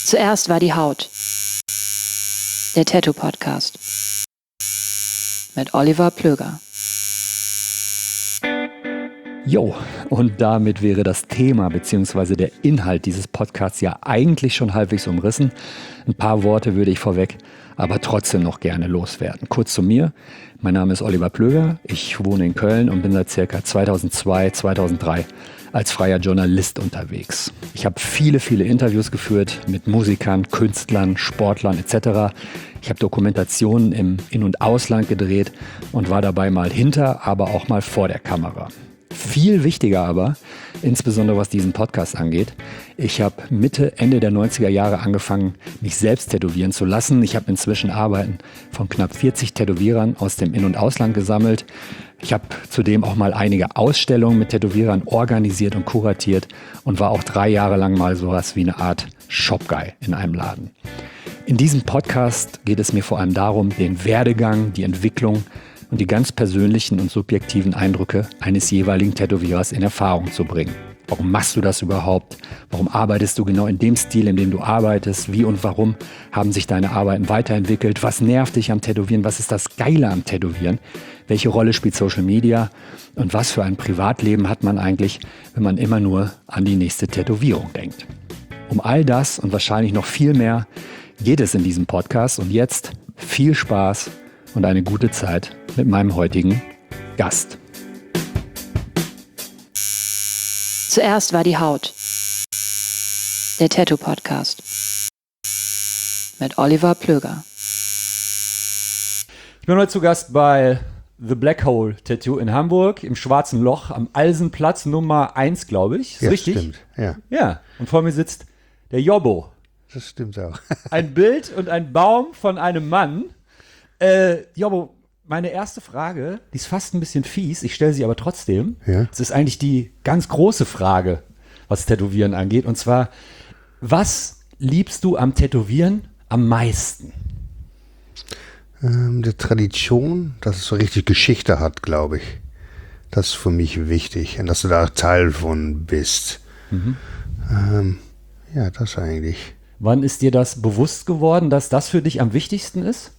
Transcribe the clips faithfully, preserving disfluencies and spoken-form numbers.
Zuerst war die Haut. Der Tattoo-Podcast. Mit Oliver Plöger. Jo, und damit wäre das Thema bzw. der Inhalt dieses Podcasts ja eigentlich schon halbwegs umrissen. Ein paar Worte würde ich vorweg, aber trotzdem noch gerne loswerden. Kurz zu mir. Mein Name ist Oliver Plöger. Ich wohne in Köln und bin seit circa zweitausendzwei, zweitausenddrei als freier Journalist unterwegs. Ich habe viele, viele Interviews geführt mit Musikern, Künstlern, Sportlern et cetera. Ich habe Dokumentationen im In- und Ausland gedreht und war dabei mal hinter, aber auch mal vor der Kamera. Viel wichtiger aber, insbesondere was diesen Podcast angeht, ich habe Mitte, Ende der neunziger Jahre angefangen, mich selbst tätowieren zu lassen. Ich habe inzwischen Arbeiten von knapp vierzig Tätowierern aus dem In- und Ausland gesammelt. Ich habe zudem auch mal einige Ausstellungen mit Tätowierern organisiert und kuratiert und war auch drei Jahre lang mal sowas wie eine Art Shop-Guy in einem Laden. In diesem Podcast geht es mir vor allem darum, den Werdegang, die Entwicklung und die ganz persönlichen und subjektiven Eindrücke eines jeweiligen Tätowierers in Erfahrung zu bringen. Warum machst du das überhaupt? Warum arbeitest du genau in dem Stil, in dem du arbeitest? Wie und warum haben sich deine Arbeiten weiterentwickelt? Was nervt dich am Tätowieren? Was ist das Geile am Tätowieren? Welche Rolle spielt Social Media? Und was für ein Privatleben hat man eigentlich, wenn man immer nur an die nächste Tätowierung denkt? Um all das und wahrscheinlich noch viel mehr geht es in diesem Podcast. Und jetzt viel Spaß und eine gute Zeit mit meinem heutigen Gast. Zuerst war die Haut. Der Tattoo-Podcast. Mit Oliver Plöger. Ich bin heute zu Gast bei The Black Hole Tattoo in Hamburg, im Schwarzen Loch, am Alsenplatz Nummer eins, glaube ich. Ist ja, richtig? Stimmt, ja. Ja, und vor mir sitzt der Jobbo. Das stimmt auch. Ein Bild und ein Baum von einem Mann. Äh, Jobbo, meine erste Frage, die ist fast ein bisschen fies, ich stelle sie aber trotzdem. Ja. Es ist eigentlich die ganz große Frage, was Tätowieren angeht. Und zwar, was liebst du am Tätowieren am meisten? Ähm, die Tradition, dass es so richtig Geschichte hat, glaube ich. Das ist für mich wichtig. Und dass du da Teil von bist. Mhm. Ähm, ja, das eigentlich. Wann ist dir das bewusst geworden, dass das für dich am wichtigsten ist?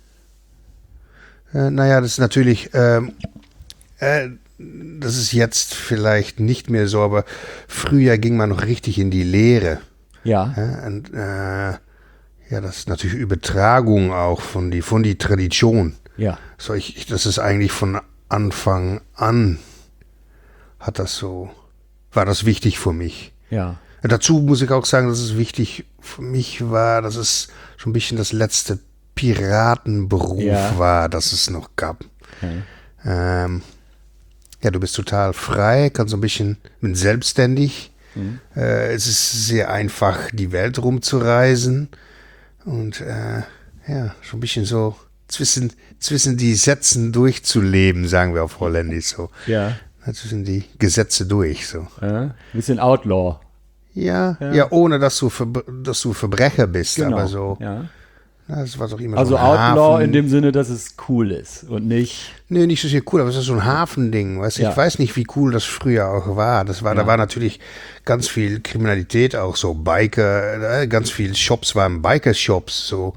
Äh, naja, das ist natürlich, ähm, äh, das ist jetzt vielleicht nicht mehr so, aber früher ging man noch richtig in die Lehre. Ja. Ja, und, äh, ja, das ist natürlich Übertragung auch von die, von die Tradition. Ja. So, ich, ich, das ist eigentlich von Anfang an, hat das so, war das wichtig für mich. Ja. Dazu muss ich auch sagen, dass es wichtig für mich war, dass es schon ein bisschen das letzte Piratenberuf ja. war, das es noch gab. Okay. Ähm, ja, du bist total frei, kannst so ein bisschen mit selbstständig. Mhm. Äh, es ist sehr einfach, die Welt rumzureisen und äh, ja, schon ein bisschen so zwischen, zwischen die Sätzen durchzuleben, sagen wir auf Holländisch so. Ja. Zwischen die Gesetze durch, so. Ja, ein bisschen Outlaw. Ja, ja, ja, ohne dass du, Ver- dass du Verbrecher bist, genau. aber so. Ja. Das war doch immer Also so ein Outlaw Hafen. in dem Sinne, dass es cool ist und nicht. Nee, nicht so sehr cool, aber es ist so ein Hafending, weißt du? Ja. Ich weiß nicht, wie cool das früher auch war. Das war, Ja. da war natürlich ganz viel Kriminalität, auch so Biker, äh, ganz viele Shops waren Biker-Shops, so.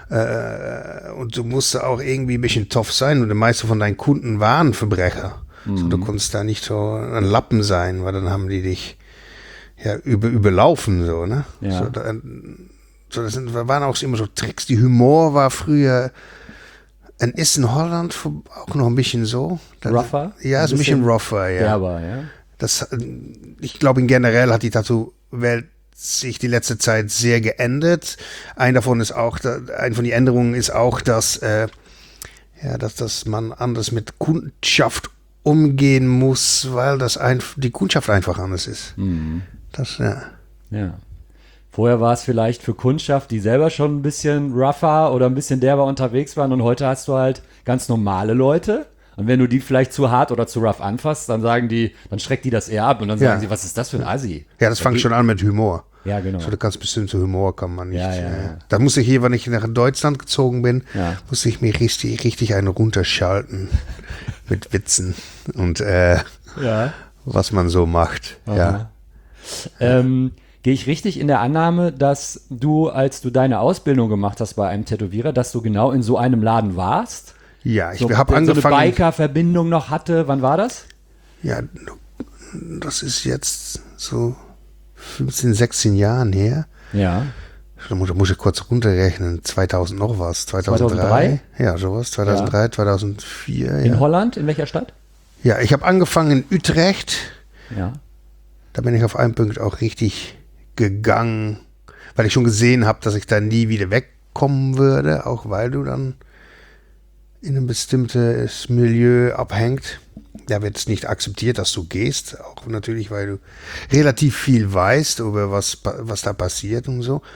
Äh, und du musst auch irgendwie ein bisschen tough sein und die meisten von deinen Kunden waren Verbrecher. Mhm. So, du konntest da nicht so ein Lappen sein, weil dann haben die dich ja über, überlaufen, so, ne? Ja. So, da, so, das sind, waren auch immer so Tricks. Die Humor war früher, und ist in Holland auch noch ein bisschen so. Das, rougher? Ja, ist ein bisschen, bisschen rougher, ja. Derber, ja. Das, ich glaube, in generell hat die Tattoo-Welt sich die letzte Zeit sehr geändert. Ein davon ist auch, eine von den Änderungen ist auch, dass, äh, ja, dass, dass man anders mit Kundschaft umgehen muss, weil das ein, die Kundschaft einfach anders ist. Mhm. Das, ja. Ja. Vorher war es vielleicht für Kundschaft, die selber schon ein bisschen rougher oder ein bisschen derber unterwegs waren, und heute hast du halt ganz normale Leute, und wenn du die vielleicht zu hart oder zu rough anfasst, dann sagen die, dann schreckt die das eher ab und dann sagen Ja. sie, was ist das für ein Assi? Ja, das fängt schon an mit Humor. Ja, genau. So, du kannst bestimmte Humor kann man nicht. Ja, ja, äh, ja. Da musste ich hier, wenn ich nach Deutschland gezogen bin, Ja. musste ich mir richtig, richtig einen runterschalten mit Witzen und äh, Ja. was man so macht. Aha. Ja. Ähm, Gehe ich richtig in der Annahme, dass du, als du deine Ausbildung gemacht hast bei einem Tätowierer, dass du genau in so einem Laden warst? Ja, ich so, habe angefangen. So eine Biker-Verbindung noch hatte. Wann war das? Ja, das ist jetzt so fünfzehn, sechzehn Jahren her. Ja. Da muss, da muss ich kurz runterrechnen. zweitausend noch was. zweitausenddrei? zweitausenddrei? Ja, sowas. zweitausenddrei, ja. zweitausendvier. In ja. Holland? In welcher Stadt? Ja, ich habe angefangen in Utrecht. Ja. Da bin ich auf einen Punkt auch richtig gegangen, weil ich schon gesehen habe, dass ich da nie wieder wegkommen würde, auch weil du dann in ein bestimmtes Milieu abhängt. Da wird es nicht akzeptiert, dass du gehst, auch natürlich, weil du relativ viel weißt über was, was da passiert und so.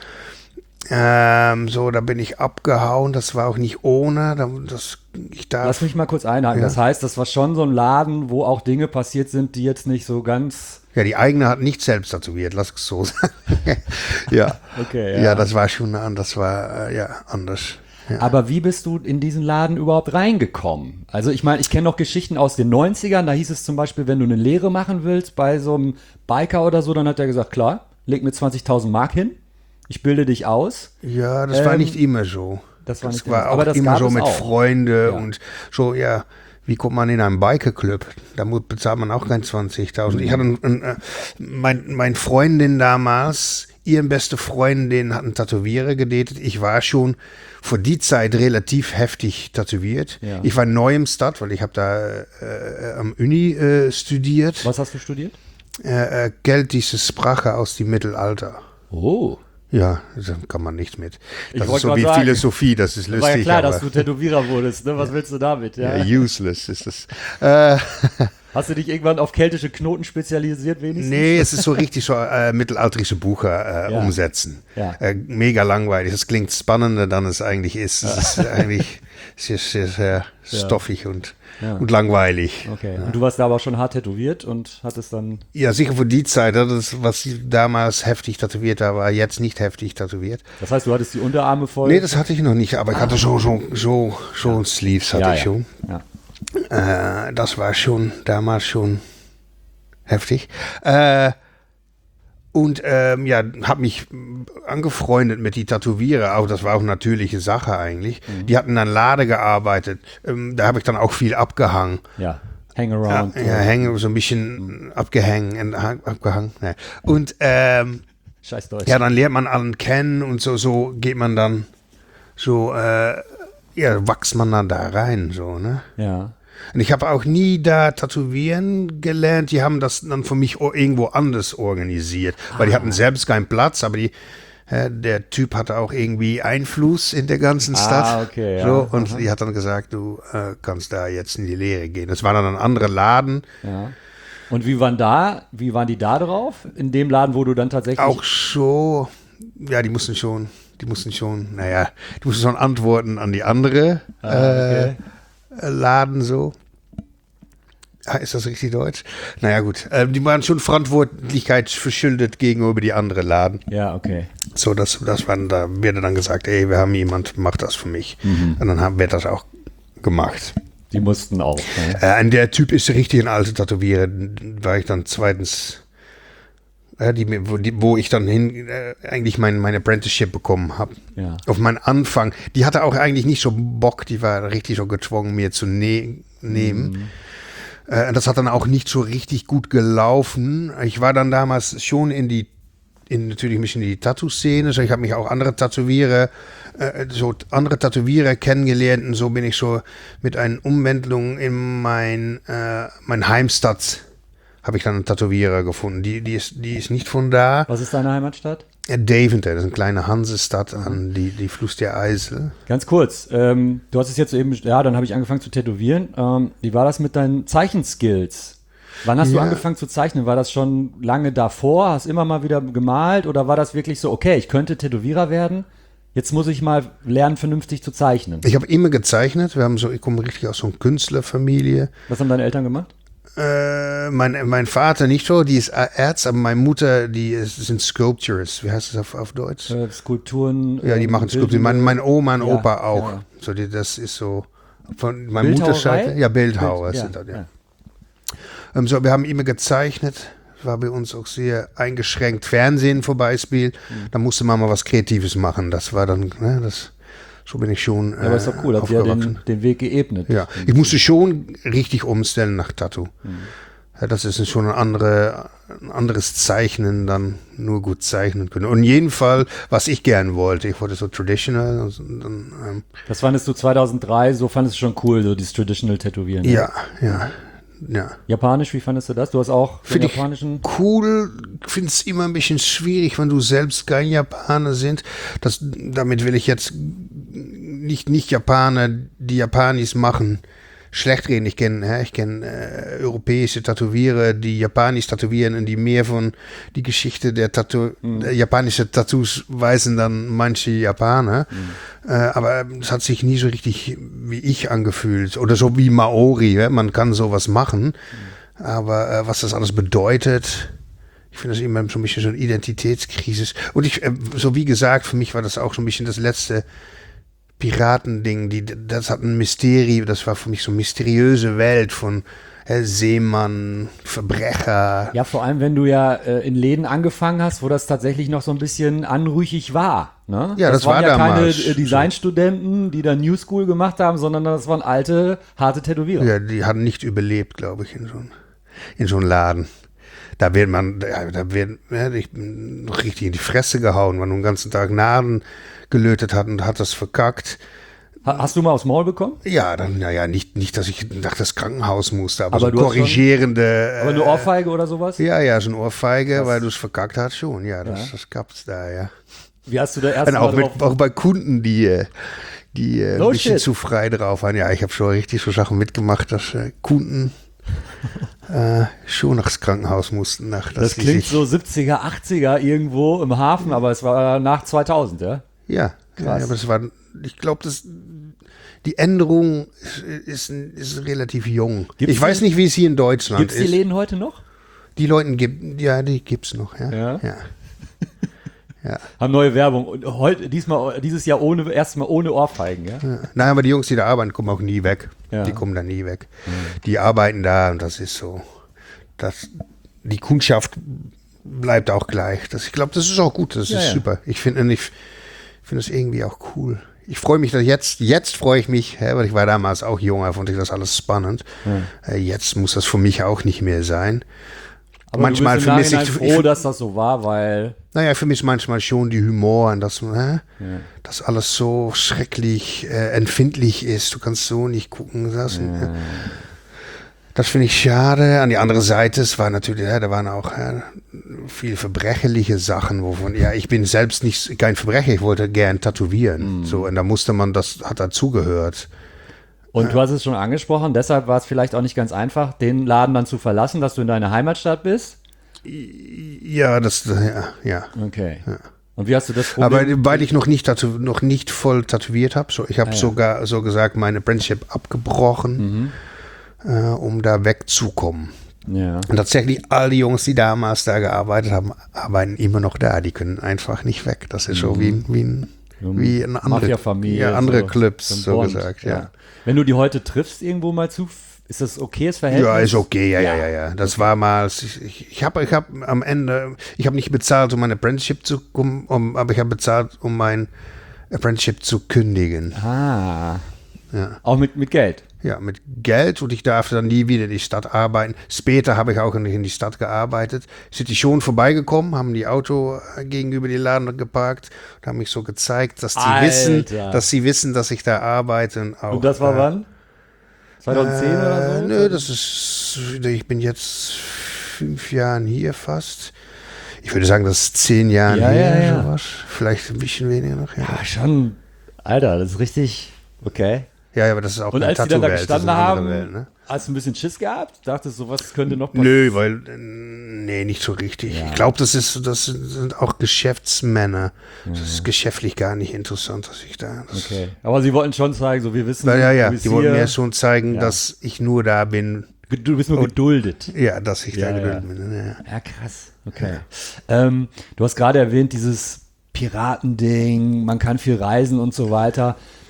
Ähm, so, da bin ich abgehauen, das war auch nicht ohne. Das, ich darf, Lass mich mal kurz einhaken. Ja. Das heißt, das war schon so ein Laden, wo auch Dinge passiert sind, die jetzt nicht so ganz... Ja, die eigene hat nicht selbst tätowiert, lass es so sagen. ja. Okay, ja. Ja, das war schon an, das war äh, ja anders. Ja. Aber wie bist du in diesen Laden überhaupt reingekommen? Also ich meine, ich kenne noch Geschichten aus den neunzigern, da hieß es zum Beispiel, wenn du eine Lehre machen willst bei so einem Biker oder so, dann hat er gesagt, klar, leg mir zwanzigtausend Mark hin, ich bilde dich aus. Ja, das ähm, war nicht immer so. Das war, das nicht war immer, auch aber das immer gab so es mit auch. Freunden Ja. und so, ja, wie kommt man in einen Bikerclub? Da muss, bezahlt man auch kein zwanzigtausend. Mhm. Ich hatte, ein, ein, äh, mein, mein Freundin damals, ihre beste Freundin hat einen Tätowierer gedatet. Ich war schon vor die Zeit relativ heftig tätowiert. Ja. Ich war neu im Stadt, weil ich habe da äh, am Uni äh, studiert. Was hast du studiert? Äh, äh, Keltische Sprache aus dem Mittelalter. Oh. Ja, da kann man nicht mit. Ich Das wollt ist so grad wie sagen, Philosophie, das ist lustig. War ja klar, aber dass du Tätowierer wurdest, ne? Was willst du damit? Ja? ja, useless ist das. Äh, Hast du dich irgendwann auf keltische Knoten spezialisiert wenigstens? nee, es ist so richtig so äh, mittelalterische Bücher äh, Ja. umsetzen. Ja. Äh, mega langweilig. Es klingt spannender, dann es eigentlich ist. Es ist eigentlich sehr, sehr, sehr stoffig und, Ja. und langweilig. Okay. Und du warst da aber schon hart tätowiert und hattest dann... Ja, sicher für die Zeit, das, was damals heftig tätowiert war, war jetzt nicht heftig tätowiert. Das heißt, du hattest die Unterarme voll? Nee, das hatte ich noch nicht, aber ich hatte schon, schon, so, schon Sleeves hatte ja, ich ja. schon. Ja. Äh, das war schon damals schon heftig. Äh, und ähm, ja, habe mich angefreundet mit die Tätowierer. Auch das war auch eine natürliche Sache eigentlich. Mhm. Die hatten an Lade gearbeitet. Ähm, da habe ich dann auch viel abgehangen. Ja. Hangaround. Ja, ja, hänge so ein bisschen mhm. abgehängt, abgehangen. Ne. Und ähm, Scheiß Deutsch. ja, dann lernt man allen kennen und so, so geht man dann so, äh, ja, wächst man dann da rein, so, ne? Ja. Und ich habe auch nie da tätowieren gelernt. Die haben das dann für mich irgendwo anders organisiert, weil die hatten selbst keinen Platz, aber die, äh, der Typ hatte auch irgendwie Einfluss in der ganzen Stadt. Ah, okay, ja. So, und Aha. die hat dann gesagt, du äh, kannst da jetzt in die Lehre gehen. Das war dann ein anderer Laden. Ja. Und wie waren da, wie waren die da drauf? In dem Laden, wo du dann tatsächlich... Auch so, ja, die mussten schon, die mussten schon, naja, die mussten schon antworten an die andere Ah, okay. äh, Laden so. Ah, ist das richtig deutsch? Naja, gut. Äh, die waren schon Verantwortlichkeit verschuldet gegenüber die andere Laden. Ja, okay. So, das, das waren, da wurde dann gesagt, ey, wir haben jemand, macht das für mich. Mhm. Und dann haben, wird das auch gemacht. Die mussten auch. Ne? Äh, und der Typ ist richtig ein alter Tätowierer, war ich dann zweitens, äh, die, wo, die, wo ich dann hin, äh, eigentlich mein, mein Apprenticeship bekommen habe. Ja. Auf meinen Anfang. Die hatte auch eigentlich nicht so Bock, die war richtig so gezwungen, mir zu ne nehmen. Mhm. Äh, das hat dann auch nicht so richtig gut gelaufen. Ich war dann damals schon in die, in natürlich ein bisschen in die Tattoo-Szene. So, ich habe mich auch andere Tätowierer, äh, so andere Tätowierer kennengelernt und so bin ich so mit einer Umwandlung in mein, äh, mein Heimstadt habe ich dann einen Tätowierer gefunden. Die, die, ist, die ist nicht von da. Was ist deine Heimatstadt? Äh, Deventer, das ist eine kleine Hansestadt an die, die Fluss der Eisel. Ganz kurz, ähm, du hast es jetzt eben, ja, dann habe ich angefangen zu tätowieren. Ähm, wie war das mit deinen Zeichenskills? Wann hast Ja. du angefangen zu zeichnen? War das schon lange davor? Hast immer mal wieder gemalt? Oder war das wirklich so, okay, ich könnte Tätowierer werden? Jetzt muss ich mal lernen, vernünftig zu zeichnen. Ich habe immer gezeichnet. Wir haben so, ich komme richtig aus so einer Künstlerfamilie. Was haben deine Eltern gemacht? Äh, mein, mein Vater nicht so, die ist Arzt, aber meine Mutter, die ist, sind Sculptures. Wie heißt das auf, auf Deutsch? Äh, Skulpturen. Ja, die ähm, machen Skulpturen. Bildende- Mein, mein Oma und Ja, Opa auch. ja, ja. So, die, das ist so von meiner Bildhauerei? Mutterseite. Ja, Bildhauer Bild- sind das, ja. ja. Ähm, so, wir haben immer gezeichnet. war bei uns auch sehr eingeschränkt. Fernsehen vorbeispielen, mhm. da musste man mal was Kreatives machen. Das war dann, ne, das, so bin ich schon. Ja, aber ist doch cool, hat ja den, den Weg geebnet. Ja, ich musste schon richtig umstellen nach Tattoo. Mhm. Ja, das ist schon ein, andere, ein anderes Zeichnen, dann nur gut zeichnen können. Und in jedem Fall, was ich gern wollte, ich wollte so traditional. Und dann, ähm, das fandest du zweitausenddrei, so fandest du schon cool, so dieses traditional Tätowieren. Ja, ja, ja. ja. Japanisch, wie fandest du das? Du hast auch den japanischen... Ich cool, finde es immer ein bisschen schwierig, wenn du selbst kein Japaner sind. Das, damit will ich jetzt nicht, nicht Japaner, die Japanis machen, schlecht reden. Ich kenne ich kenn, äh, europäische Tätowierer, die Japanisch tätowieren und die mehr von die Geschichte der, Tattoo, mhm. der japanischen Tattoos weisen dann manche Japaner. Mhm. Äh, aber es hat sich nie so richtig wie ich angefühlt. Oder so wie Maori. Ja? Man kann sowas machen. Mhm. Aber äh, was das alles bedeutet, ich finde das immer so ein bisschen so eine Identitätskrise. Und ich, äh, so wie gesagt, für mich war das auch so ein bisschen das letzte Piratending, die, das hat ein Mysterium, das war für mich so eine mysteriöse Welt von äh, Seemann, Verbrecher. Ja, vor allem, wenn du ja äh, in Läden angefangen hast, wo das tatsächlich noch so ein bisschen anrüchig war. Ne? Ja, das, das waren war ja damals keine äh, Designstudenten, die da New School gemacht haben, sondern das waren alte, harte Tätowierer. Ja, die hatten nicht überlebt, glaube ich, in so, in so einem Laden. Da wird man, da wird ja, ich bin richtig in die Fresse gehauen, weil man den ganzen Tag Nadeln gelötet hat und hat das verkackt. Hast du mal aufs Maul bekommen? Ja, dann, naja, nicht, nicht, dass ich nach das Krankenhaus musste, aber, aber so korrigierende. Schon, aber eine Ohrfeige oder sowas? Ja, ja, so eine Ohrfeige, das, weil du es verkackt hast schon. Ja, das, ja. das gab's da, ja. Wie hast du da erst und auch, mit, auch bei Kunden, die, die no ein bisschen shit. zu frei drauf waren. Ja, ich habe schon richtig so Sachen mitgemacht, dass äh, Kunden äh, schon nachs Krankenhaus mussten. Nach, das klingt so siebziger, achtziger irgendwo im Hafen, aber es war nach zweitausend, ja? Ja, krass. Ja, aber es war, ich glaube, das die Änderung ist, ist, ist relativ jung. Gibt's ich weiß die, nicht, wie es hier in Deutschland ist. Gibt es die Läden heute noch? Die Leute gibt, ja, die gibt's noch, ja. Ja. ja. ja. Haben neue Werbung und heute diesmal dieses Jahr ohne erstmal ohne Ohrfeigen, ja? ja. Nein, aber die Jungs, die da arbeiten, kommen auch nie weg. Ja. Die kommen da nie weg. Mhm. Die arbeiten da und das ist so, das, die Kundschaft bleibt auch gleich. Das, ich glaube, das ist auch gut. Das ja, ist ja. super. Ich finde, ich finde das irgendwie auch cool. Ich freue mich, dass jetzt, jetzt freue ich mich, ja, weil ich war damals auch junger, fand ich das alles spannend. Ja. Äh, jetzt muss das für mich auch nicht mehr sein. Aber manchmal du bist im Nachhinein froh, ich, dass das so war, weil... Naja, für mich ist manchmal schon die Humor und dass, äh, ja. dass alles so schrecklich äh, empfindlich ist. Du kannst so nicht gucken. Das, ja. äh, das finde ich schade. An die andere Seite, es war natürlich, ja, da waren auch ja, viel verbrecherliche Sachen, wovon, ja, ich bin selbst nicht kein Verbrecher, ich wollte gern tätowieren. Mhm. So, und da musste man, das hat dazugehört. Und ja. du hast es schon angesprochen, deshalb war es vielleicht auch nicht ganz einfach, den Laden dann zu verlassen, dass du in deiner Heimatstadt bist? Ja, das, ja, ja. Okay. Ja. Und wie hast du das Problem? Aber weil ich noch nicht, tatu- noch nicht voll tätowiert habe, so, ich habe ah, ja. sogar, so gesagt, meine Apprenticeship abgebrochen, mhm. äh, um da wegzukommen. Ja. Und tatsächlich, all die Jungs, die damals da gearbeitet haben, arbeiten immer noch da. Die können einfach nicht weg. Das ist mhm. so wie, wie ein Wie in andere, ja, andere so, Clubs, so Bond, gesagt, ja. ja. Wenn du die heute triffst, irgendwo mal zu, ist das okayes Verhältnis? Ja, ist okay, ja, ja, ja, ja. Das war mal, ich, ich habe ich hab am Ende, ich habe nicht bezahlt, um mein Apprenticeship zu kommen, um, aber ich habe bezahlt, um mein Apprenticeship zu kündigen. Ah. Ja. Auch mit, mit Geld? Ja, mit Geld und ich darf dann nie wieder in die Stadt arbeiten. Später habe ich auch nicht in die Stadt gearbeitet. Sind die schon vorbeigekommen, haben die Auto gegenüber die Laden geparkt und haben mich so gezeigt, dass sie wissen, dass sie wissen, dass ich da arbeite. Und, auch, und das war äh, wann? zweitausendzehn äh, oder so? Nö, das ist, ich bin jetzt fünf Jahren hier fast. Ich würde sagen, das ist zehn Jahre ja, her, ja, ja. sowas. Vielleicht ein bisschen weniger noch. Ja, ja schon. Alter, das ist richtig, okay. Ja, aber das ist auch und eine als die dann da Tattoo-Welt, gestanden haben, Welt, ne? hast du ein bisschen Schiss gehabt? Dachtest du, was könnte noch passieren? Nö, weil, nee, nicht so richtig. Ja. Ich glaube, das ist, das sind auch Geschäftsmänner. Das ja. ist geschäftlich gar nicht interessant, dass ich da. Okay, aber sie wollten schon zeigen, so wir wissen. Na, ja, ja, du die wollten mir schon zeigen, ja. dass ich nur da bin. Du bist nur und, geduldet. Ja, dass ich ja, da geduldet ja. bin. Ja, ja krass. Okay. Ja. Ähm, du hast gerade erwähnt, dieses Piratending, man kann viel reisen und so weiter.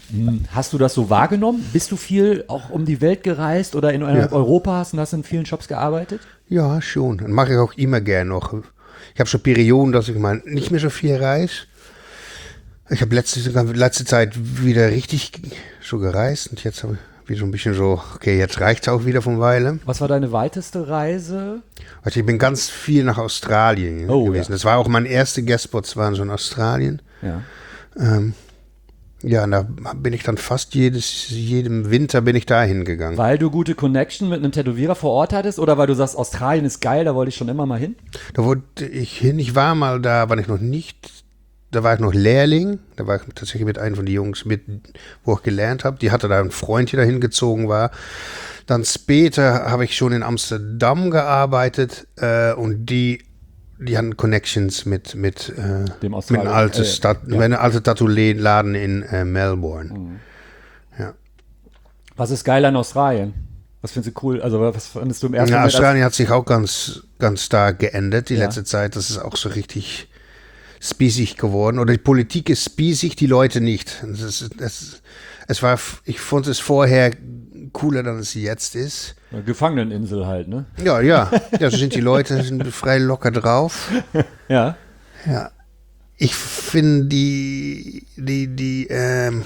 Hast du das so wahrgenommen? Bist du viel auch um die Welt gereist oder in Ja. Europa hast und hast in vielen Shops gearbeitet? Ja, schon. Das mache ich auch immer gern noch. Ich habe schon Perioden, dass ich mal nicht mehr so viel reise. Ich habe letzte, letzte Zeit wieder richtig so gereist und jetzt habe ich wieder so ein bisschen so, okay, jetzt reicht es auch wieder von Weile. Was war deine weiteste Reise? Also ich bin ganz viel nach Australien Oh, gewesen. ja. Das war auch mein erste Guestspots waren so in Australien. Ja. Ähm, ja, und da bin ich dann fast jedes, jedem Winter bin ich da hingegangen. Weil du gute Connection mit einem Tätowierer vor Ort hattest oder weil du sagst, Australien ist geil, da wollte ich schon immer mal hin? Da wollte ich hin. Ich war mal da, war ich noch nicht, da war ich noch Lehrling. Da war ich tatsächlich mit einem von den Jungs mit, wo ich gelernt habe. Die hatte da einen Freund, der da hingezogen war. Dann später habe ich schon in Amsterdam gearbeitet äh, und die, die hatten Connections mit, mit, äh, Dem mit Australien- einem alten äh, Stadt, ja. mit einem alten Tattoo-Laden in äh, Melbourne. Mhm. Ja. Was ist geil an Australien? Was findest du cool? Also was fandest du im ersten Ja, Moment als- Australien hat sich auch ganz, ganz stark geändert die Ja. letzte Zeit. Das ist auch so richtig spießig geworden. Oder die Politik ist spießig, die Leute nicht. Das ist, das, es war, ich fand es vorher cooler, als es jetzt ist. Eine Gefangeneninsel halt, ne? Ja, ja. Ja, so sind die Leute sind frei locker drauf. Ja. Ja. Ich finde die, die, die, ähm,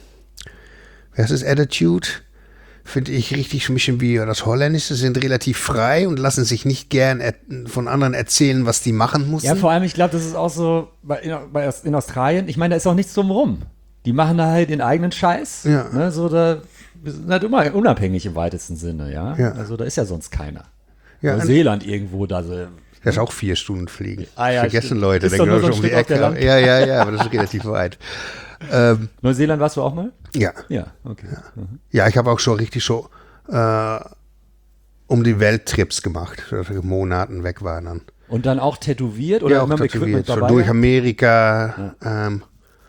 was ist Attitude? Finde ich richtig ein bisschen wie das Holländische, sind relativ frei und lassen sich nicht gern er, von anderen erzählen, was die machen müssen. Ja, vor allem, ich glaube, das ist auch so bei, in, bei, in Australien, ich meine, da ist auch nichts drumherum. Die machen da halt den eigenen Scheiß. Ja. Ne, so da, wir sind halt immer unabhängig im weitesten Sinne, ja. Ja. Also da ist ja sonst keiner. Ja, und- Neuseeland irgendwo, da so. Das ist auch vier Stunden fliegen. Ah, ja, Vergessen stimmt. Leute, Ist denken doch nur nur so schon ein um die Stück auf der Ecke. Land. Ja, ja, ja, aber das ist relativ weit. Ähm, Neuseeland warst du auch mal? ja. Ja, okay. Mhm. Ja, ich habe auch schon richtig so äh, um die Welt Trips gemacht, dass ich Monaten weg war dann. Und dann auch tätowiert oder ja, auch immer mit tätowiert. Equipment So dabei? durch Amerika, ähm,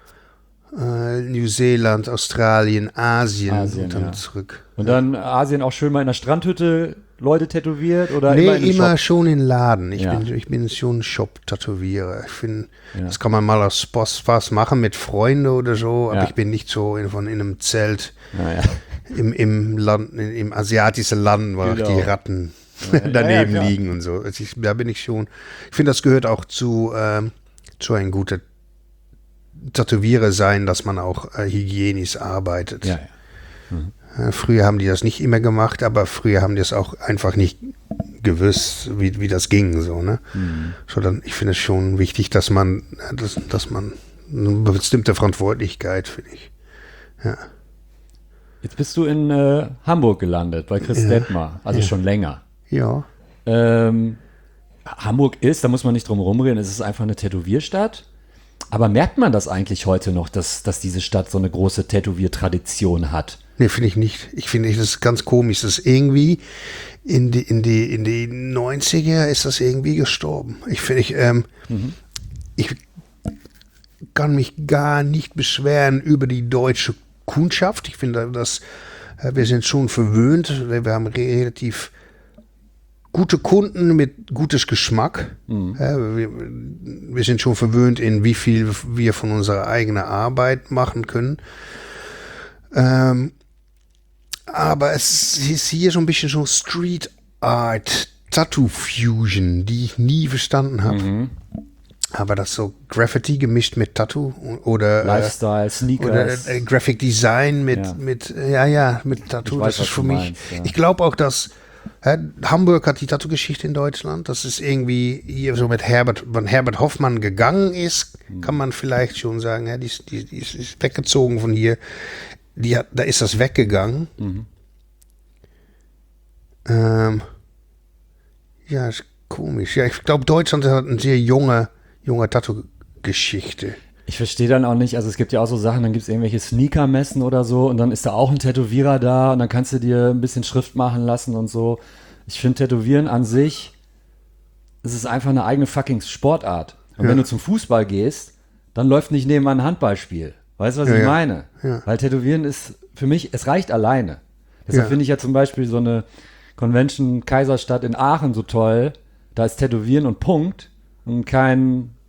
äh, Neuseeland, Australien, Asien, Asien, und dann ja. zurück. Und dann Asien auch schön mal in der Strandhütte Leute tätowiert oder Nee, immer in den immer Shop? schon in Laden. Ich, Ja. bin, ich bin schon Shop-Tätowierer. Ich finde, Ja. das kann man mal aus Spaß Spaß machen mit Freunden oder so, aber Ja. ich bin nicht so in, von in einem Zelt Naja. im, im Land, in, im asiatischen Land, wo Genau. die Ratten Ja, ja, daneben ja, klar. liegen und so. Also ich, da bin ich schon. Ich finde, das gehört auch zu, ähm, zu ein guter Tätowierer sein, dass man auch äh, hygienisch arbeitet. Ja, ja. Äh, Früher haben die das nicht immer gemacht, aber früher haben die es auch einfach nicht gewusst, wie, wie das ging. So, ne? Mhm. So, dann, ich finde es schon wichtig, dass man, äh, dass, dass man eine bestimmte Verantwortlichkeit, finde ich. Ja. Jetzt bist du in äh, Hamburg gelandet, bei Chris Ja. Detmar, also Ja. schon länger. Ja. Ähm, Hamburg ist, da muss man nicht drum rumreden, es ist einfach eine Tätowierstadt. Aber merkt man das eigentlich heute noch, dass, dass diese Stadt so eine große Tätowiertradition hat? Nee, finde ich nicht. Ich finde, das ist ganz komisch. Das ist irgendwie in die, in die, in die neunziger ist das irgendwie gestorben. Ich finde, ich, ähm, Mhm. ich kann mich gar nicht beschweren über die deutsche Kundschaft. Ich finde, dass äh, wir sind schon verwöhnt. Wir haben relativ gute Kunden mit gutes Geschmack. Mhm. Ja, wir, wir sind schon verwöhnt, in wie viel wir von unserer eigenen Arbeit machen können. Ähm, aber es ist hier so ein bisschen so Street Art, Tattoo Fusion, die ich nie verstanden habe. Mhm. Aber das so Graffiti gemischt mit Tattoo oder Lifestyle, äh, oder Sneakers. äh, Graphic Design mit Ja. mit ja ja mit Tattoo. Ich weiß, das was ist für du mich. meinst, ja. Ich glaube auch, dass hä, Hamburg hat die Tattoo-Geschichte in Deutschland. Das ist irgendwie hier so mit Herbert, wenn Herbert Hoffmann gegangen ist, Mhm. kann man vielleicht schon sagen, ja, die, ist- die, die ist weggezogen von hier. Die hat, da ist das weggegangen. Mhm. Ähm, ja, ist komisch. Ja, ich glaube, Deutschland hat eine sehr junge, junge Tattoo-Geschichte. Ich verstehe dann auch nicht, also es gibt ja auch so Sachen, dann gibt es irgendwelche Sneaker-Messen oder so und dann ist da auch ein Tätowierer da und dann kannst du dir ein bisschen Schrift machen lassen und so. Ich finde Tätowieren an sich, es ist einfach eine eigene fucking Sportart. Und Ja. wenn du zum Fußball gehst, dann läuft nicht nebenan ein Handballspiel. Weißt du, was Ja, ich ja. meine? Ja. Weil Tätowieren ist für mich, es reicht alleine. Deshalb Ja. finde ich ja zum Beispiel so eine Convention Kaiserstadt in Aachen so toll. Da ist Tätowieren und Punkt und kein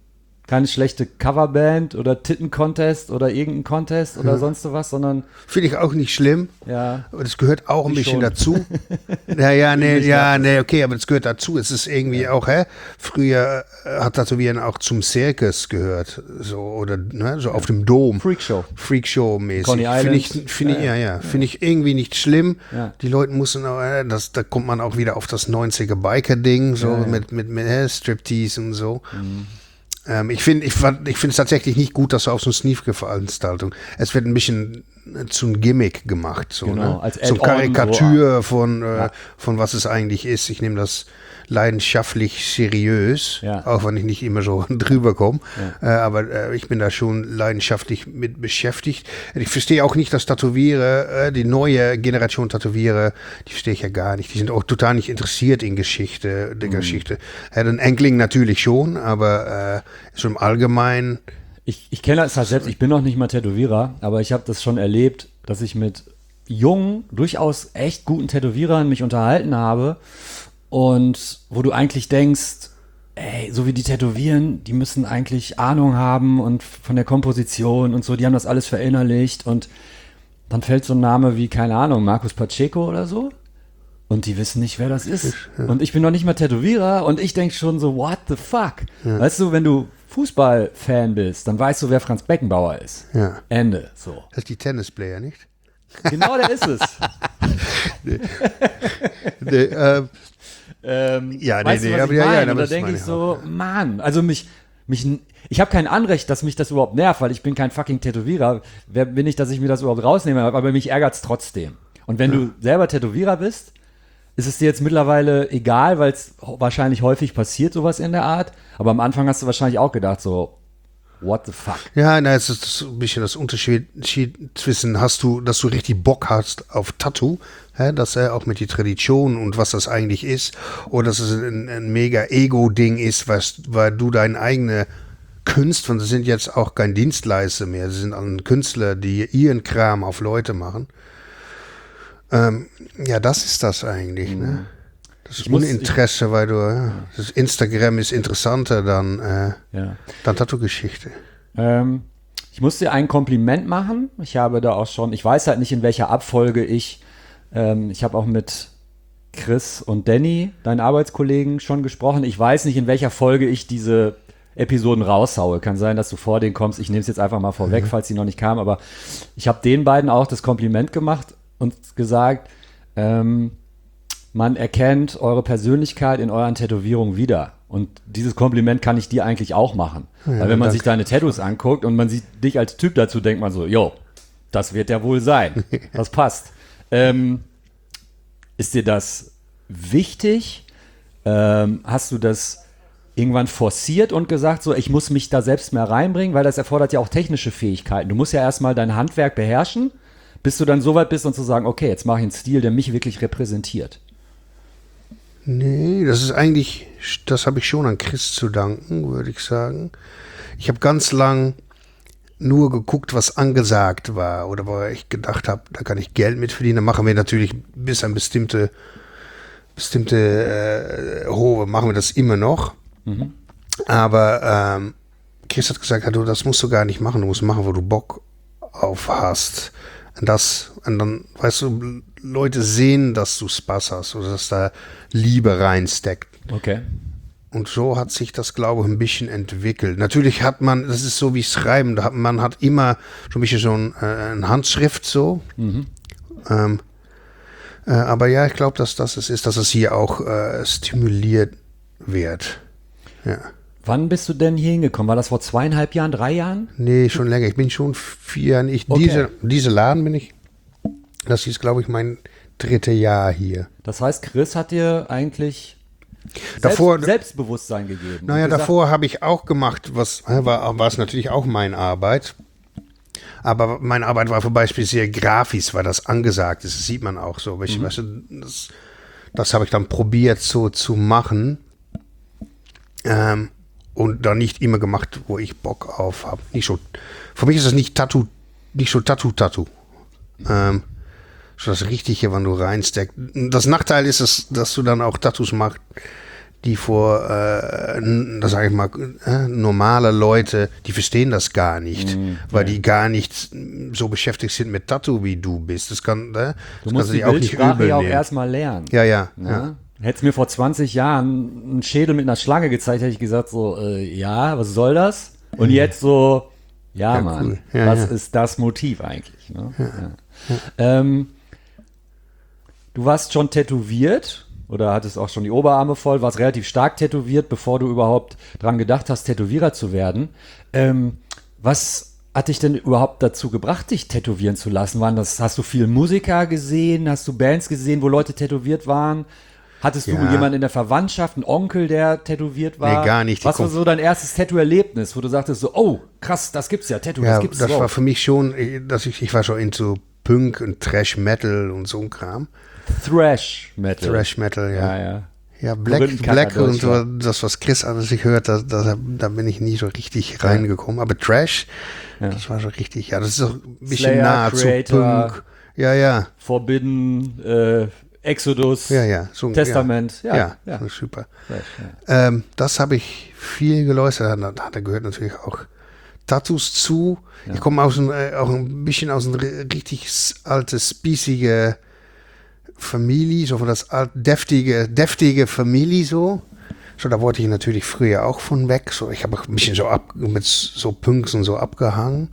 keine schlechte Coverband oder Titten-Contest oder irgendein Contest oder Ja. sonst was, sondern Finde ich auch nicht schlimm. ja. Aber das gehört auch ein Ich bisschen schon. dazu. Ja, ja, nee, Ich ja, dachte. nee, okay, aber das gehört dazu. Es ist irgendwie auch, hä? Früher äh, hat Tätowieren auch zum Circus gehört. So, oder, ne, so auf dem Dom. Freakshow. Freakshow-mäßig. Coney Finde ich, Island. finde ich, Ja, ja, ja. ja. Finde ich irgendwie nicht schlimm. Ja. Die Leute müssen auch, äh, das, da kommt man auch wieder auf das neunziger Biker-Ding, so Ja, ja. mit, mit, mit äh, Striptease und so. Ähm, ich finde ich, fand- ich finde es tatsächlich nicht gut, dass so auf so eine Sneaker-Veranstaltung, es wird ein bisschen äh, zu einem Gimmick gemacht, so, Genau, ne? als So Add-on, Karikatur von, äh, Ja. von was es eigentlich ist. Ich nehme das leidenschaftlich seriös, Ja. auch wenn ich nicht immer so drüber komme. Äh, aber äh, ich bin da schon leidenschaftlich mit beschäftigt. Ich verstehe auch nicht, dass Tätowiere, äh, die neue Generation Tätowiere, die verstehe ich ja gar nicht. Die sind auch total nicht interessiert in Geschichte, der Geschichte. Ja, den Enkling natürlich schon, aber äh, so im Allgemeinen. Ich, ich kenne das halt selbst, ich bin noch nicht mal Tätowierer, aber ich habe das schon erlebt, dass ich mit jungen, durchaus echt guten Tätowierern mich unterhalten habe und wo du eigentlich denkst, ey, so wie die tätowieren, die müssen eigentlich Ahnung haben und von der Komposition und so, die haben das alles verinnerlicht und dann fällt so ein Name wie, keine Ahnung, Markus Pacheco oder so und die wissen nicht, wer das ist. Und ich bin noch nicht mal Tätowierer und ich denke schon so, what the fuck? Weißt du, wenn du Fußballfan bist, dann weißt du, wer Franz Beckenbauer ist. Ja. Ende, so. Das ist die Tennisplayer, nicht? Genau, der ist es. Nee, äh, ähm, Ja, nee, weißt nee, du, was aber ich ja, ja, meine? aber Und da das denke meine ich ich so, auch, Mann, also mich, mich, ich habe kein Anrecht, dass mich das überhaupt nervt, weil ich bin kein fucking Tätowierer. Wer bin ich, dass ich mir das überhaupt rausnehme? Aber mich ärgert es trotzdem. Und wenn du selber Tätowierer bist, ist es dir jetzt mittlerweile egal, weil es wahrscheinlich häufig passiert, sowas in der Art. Aber am Anfang hast du wahrscheinlich auch gedacht, so, what the fuck? Ja, na, es ist so ein bisschen das Unterschied zwischen, hast du, dass du richtig Bock hast auf Tattoo, hä, dass er auch mit die Tradition und was das eigentlich ist, oder dass es ein, ein mega Ego-Ding ist, was, weil du deine eigene Künstler, und das sind jetzt auch kein Dienstleister mehr, das sind alle Künstler, die ihren Kram auf Leute machen. Ähm, ja, das ist das eigentlich, Mhm. ne? Das ist Ich muss- Uninteresse, weil du, ja, das Instagram ist interessanter dann, äh, Ja. dann Tattoo-Geschichte. Ähm, ich muss dir ein Kompliment machen. Ich habe da auch schon, ich weiß halt nicht, in welcher Abfolge ich, ähm, ich habe auch mit Chris und Danny, deinen Arbeitskollegen, schon gesprochen. Ich weiß nicht, in welcher Folge ich diese Episoden raushaue. Kann sein, dass du vor denen kommst. Ich nehme es jetzt einfach mal vorweg, falls sie noch nicht kamen. Aber ich habe den beiden auch das Kompliment gemacht und gesagt, ähm, man erkennt eure Persönlichkeit in euren Tätowierungen wieder. Und dieses Kompliment kann ich dir eigentlich auch machen. Weil wenn man danke. sich deine Tattoos anguckt und man sieht dich als Typ dazu, denkt man so, jo, das wird ja wohl sein. Das passt. Ähm, ist dir das wichtig? Ähm, hast du das irgendwann forciert und gesagt, so, ich muss mich da selbst mehr reinbringen? Weil das erfordert ja auch technische Fähigkeiten. Du musst ja erstmal dein Handwerk beherrschen, bis du dann so weit bist und zu sagen, okay, jetzt mache ich einen Stil, der mich wirklich repräsentiert. Nee, das ist eigentlich, das habe ich schon an Chris zu danken, würde ich sagen. Ich habe ganz lang nur geguckt, was angesagt war oder wo ich gedacht habe, da kann ich Geld mit verdienen. Da machen wir natürlich bis an bestimmte, bestimmte äh, Hohe, machen wir das immer noch. Mhm. Aber ähm, Chris hat gesagt, ja, du, das musst du gar nicht machen, du musst machen, wo du Bock auf hast. Und das, und dann, weißt du, Leute sehen, dass du Spaß hast oder dass da Liebe reinsteckt. Okay. Und so hat sich das, glaube ich, ein bisschen entwickelt. Natürlich hat man, das ist so wie Schreiben, da hat, man hat immer so ein bisschen so ein, äh, eine Handschrift so. Mhm. Ähm, äh, aber ja, ich glaube, dass das es ist, dass es hier auch äh, stimuliert wird. Ja. Wann bist du denn hier hingekommen? War das vor zweieinhalb Jahren, drei Jahren? Nee, schon länger. Ich bin schon vier Jahre. Ich, Okay. diese, diese Laden bin ich, das ist, glaube ich, mein drittes Jahr hier. Das heißt, Chris hat dir eigentlich Davor- Selbst, Selbstbewusstsein gegeben. Naja, Und gesagt, davor habe ich auch gemacht, was äh, war, war es natürlich auch meine Arbeit. Aber meine Arbeit war zum Beispiel sehr grafisch, weil das angesagt ist. Das sieht man auch so. Weißt, du, weißt du, das das habe ich dann probiert so zu machen. Ähm, und dann nicht immer gemacht, wo ich Bock auf habe. Nicht so. Für mich ist das nicht Tattoo, nicht so Tattoo-Tattoo. Ähm, so das Richtige, wenn du reinsteckst. Das Nachteil ist, dass, dass du dann auch Tattoos machst, die vor, äh, das sage ich mal, äh, normale Leute, die verstehen das gar nicht, mm, weil ja. die gar nicht so beschäftigt sind mit Tattoo, wie du bist. Das kann, äh, du musst die Bildsprache ja auch erstmal lernen. Ja, ja. ja. ja. Hättest mir vor zwanzig Jahren einen Schädel mit einer Schlange gezeigt, hätte ich gesagt so, äh, ja, was soll das? Und jetzt so, ja, ja Mann, cool. ja, was ja. ist das Motiv eigentlich? Ne? Ja. Ja. Ähm, du warst schon tätowiert oder hattest auch schon die Oberarme voll, warst relativ stark tätowiert, bevor du überhaupt dran gedacht hast, Tätowierer zu werden. Ähm, was hat dich denn überhaupt dazu gebracht, dich tätowieren zu lassen? Waren das, hast du viele Musiker gesehen? Hast du Bands gesehen, wo Leute tätowiert waren? Hattest ja. du jemanden in der Verwandtschaft, einen Onkel, der tätowiert war? Nee, gar nicht. Was war so dein erstes Tattoo-Erlebnis, wo du sagtest so, oh, krass, das gibt's ja, Tattoo, ja, das gibt's das so. war für mich schon, dass ich, ich war schon into Punk und Thrash Metal und so ein Kram. Thrash Metal. Thrash Metal, ja. Ja, ja. Ja, Black, Black und so, das, was Chris an sich hört, da, da, da bin ich nie so richtig reingekommen. Aber Trash, ja. das war schon richtig, ja, das ist so ein bisschen Slayer, nah Creator, zu Punk. Ja, ja. Forbidden, äh, Exodus, ja, ja. So, Testament. Ja, ja, ja. So super. Trash, ja. Ähm, das habe ich viel geläutert. Da, da gehört natürlich auch Tattoos zu. Ja. Ich komme aus ein, äh, auch ein bisschen aus einer richtig alte, spießige Familie, so von das alt, deftige, deftige Familie so. So, da wollte ich natürlich früher auch von weg. So, ich habe ein bisschen so ab, mit so Punks und so abgehangen.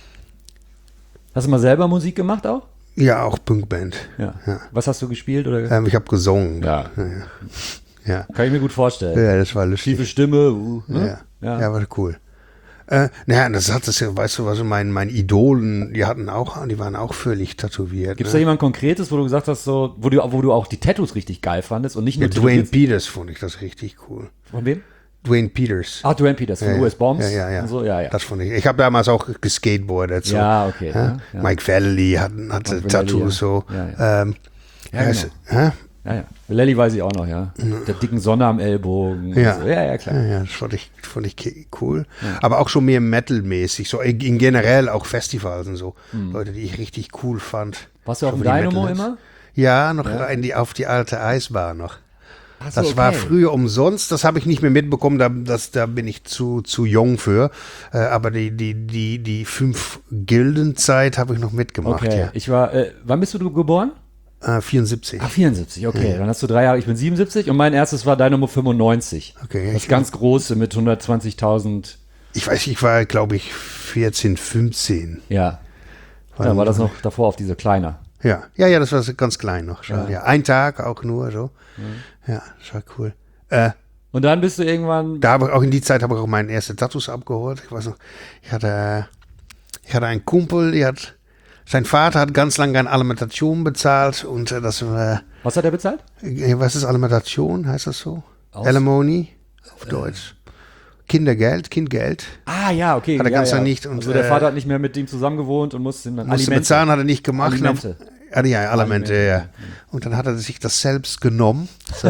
Hast du mal selber Musik gemacht auch? Ja, auch Punkband. Ja. Ja. Was hast du gespielt? Oder? Ähm, ich habe gesungen. Ja. Ja, ja. ja. Kann ich mir gut vorstellen. Ja, das war lustig. Tiefe Stimme. Uh, ne? ja. Ja. ja, war cool. Äh, naja, das hat das ja, weißt du, was mein, mein Idolen, die hatten auch, die waren auch völlig tätowiert. Gibt es ne? da jemand Konkretes, wo du gesagt hast, so, wo du, wo du auch die Tattoos richtig geil fandest und nicht nur ja, Dwayne Peters fand ich das richtig cool. Von wem? Dwayne Peters. Ah, Dwayne Peters von ja, U S Bombs. Ja, ja, ja. Und so, ja, ja. Das fand ich. Ich habe damals auch geskateboardet. So. Ja, okay. Ja, ja. Mike Vallely hat, hatte Mike Tattoos ja. so. Ja, ja. Ähm, ja, genau. heißt, hä? Ja, ja. Lelly weiß ich auch noch, ja. Mit der dicken Sonne am Ellbogen. Ja, so. ja, ja, klar. Ja, ja, das fand ich, fand ich cool. Ja. Aber auch schon mehr Metal-mäßig, so in generell auch Festivals und so. Mhm. Leute, die ich richtig cool fand. Warst du auf dem Dynamo immer? Ja, noch ja. In die, auf die alte Eisbahn noch. Ach so, das okay. war früher umsonst, das habe ich nicht mehr mitbekommen, da, das, da bin ich zu, zu jung für. Äh, aber die, die, die, die fünf Gildenzeit habe ich noch mitgemacht. Okay, ja. ich war, äh, wann bist du geboren? Uh, vierundsiebzig. Ah, vierundsiebzig, okay. Ja. Dann hast du drei Jahre, ich bin siebenundsiebzig und mein erstes war Dynamo fünfundneunzig. Okay. Das ganz große mit hundertzwanzigtausend. Ich weiß, ich war, glaube ich, vierzehn, fünfzehn. Ja. Dann war das noch davor auf diese kleiner. Ja, ja, ja, das war ganz klein noch schon. Ja. Ja. Ein Tag auch nur so. Mhm. Ja, das war cool. Äh, und dann bist du irgendwann. Da habe ich auch in die Zeit habe ich auch meine ersten Tattoos abgeholt. Ich weiß noch, ich hatte, ich hatte einen Kumpel, der hat. Sein Vater hat ganz lange eine Alimentation bezahlt und äh, das äh, was hat er bezahlt? Äh, was ist Alimentation, heißt das so? Alimony auf äh. Deutsch. Kindergeld, Kindgeld. Ah ja, okay. Hat er ja, ganz ja. lang nicht. Und, also der äh, Vater hat nicht mehr mit ihm zusammen gewohnt und musste ihm dann musste Alimente. bezahlen, hat er nicht gemacht. Alimente. Ah, ja, Alimente, Alimente, ja. Und dann hat er sich das selbst genommen. So,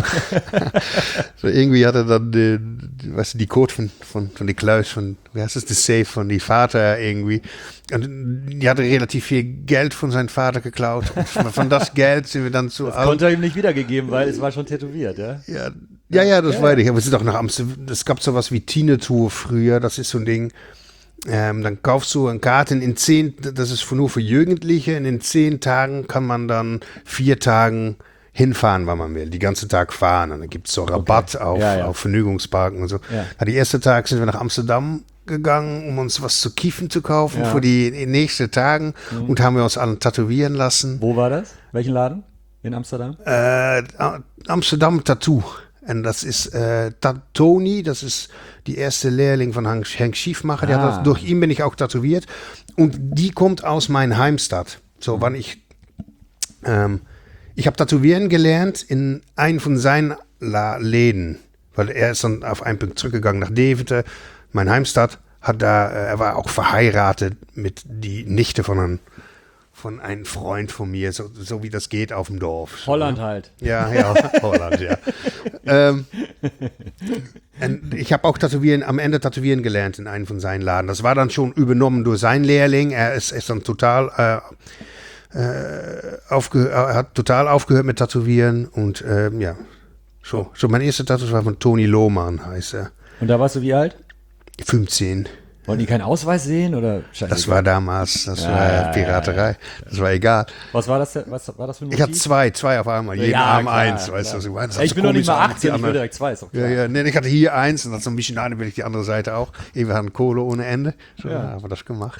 so irgendwie hat er dann die, die, weißt du, die Code von, von, von die Klaus, von, wie heißt das, die Safe von die Vater irgendwie. Und die hatte relativ viel Geld von seinem Vater geklaut. Und von das Geld sind wir dann zu Das konnte er ihm nicht wiedergegeben, weil es war schon tätowiert, ja? Ja, ja, ja das ja, weiß ich. Aber es ist auch nach Amsterdam. Es gab sowas wie Teenetour früher. Das ist so ein Ding. Ähm, dann kaufst du eine Karte in zehn, das ist nur für Jugendliche, und in zehn Tagen kann man dann vier Tagen hinfahren, wann man will, die ganze Tag fahren. Und dann gibt es so Rabatt okay. auf, ja, ja. auf Vergnügungsparken und so. Ja. Na, die erste Tag sind wir nach Amsterdam gegangen, um uns was zu kiffen zu kaufen ja. für die, die nächsten Tagen mhm. und haben wir uns alle tätowieren lassen. Wo war das? Welchen Laden in Amsterdam? Äh, Amsterdam Tattoo. Und das ist äh, Tony, das ist die erste Lehrling von Hank, Henk Schiefmacher. Der ah. hat das, durch ihn bin ich auch tätowiert. Und die kommt aus meiner Heimstadt. So, mhm. wann ich, ähm, ich habe tätowieren gelernt in einem von seinen La- Läden. Weil er ist dann auf einen Punkt zurückgegangen nach Deventer, meine Heimstadt. Hat da, äh, er war auch verheiratet mit die Nichte von einem von einem Freund von mir, so, so wie das geht auf dem Dorf. So, Holland ne? halt. Ja, ja, Holland, ja. ähm, ich habe auch tätowieren, am Ende tätowieren gelernt in einem von seinen Laden. Das war dann schon übernommen durch seinen Lehrling. Er ist, ist dann total, äh, äh, aufge- er hat total aufgehört mit Tätowieren und ähm, ja, So, so mein erster Tattoo war von Tony Lohmann, heißt er. Und da warst du wie alt? fünfzehn. Wollten die keinen Ausweis sehen oder? Scheiße, Das war damals, das Ja, war ja, Piraterei. Das war egal. Was war das? denn- Was war das für ein Ich Motiv? hatte zwei, zwei auf einmal. Jeden Ja, Arm klar, eins, klar. weißt du, was ich meine? Das Ja, hat ich so bin noch nicht komisch mal an, die achtzehn, ich andere- will direkt zwei, ist doch Ja, klar. ja, nee, ich hatte hier eins und das so ein bisschen an, will ich die andere Seite auch. Wir hatten Kohle ohne Ende. So, Ja. ja. haben wir das gemacht.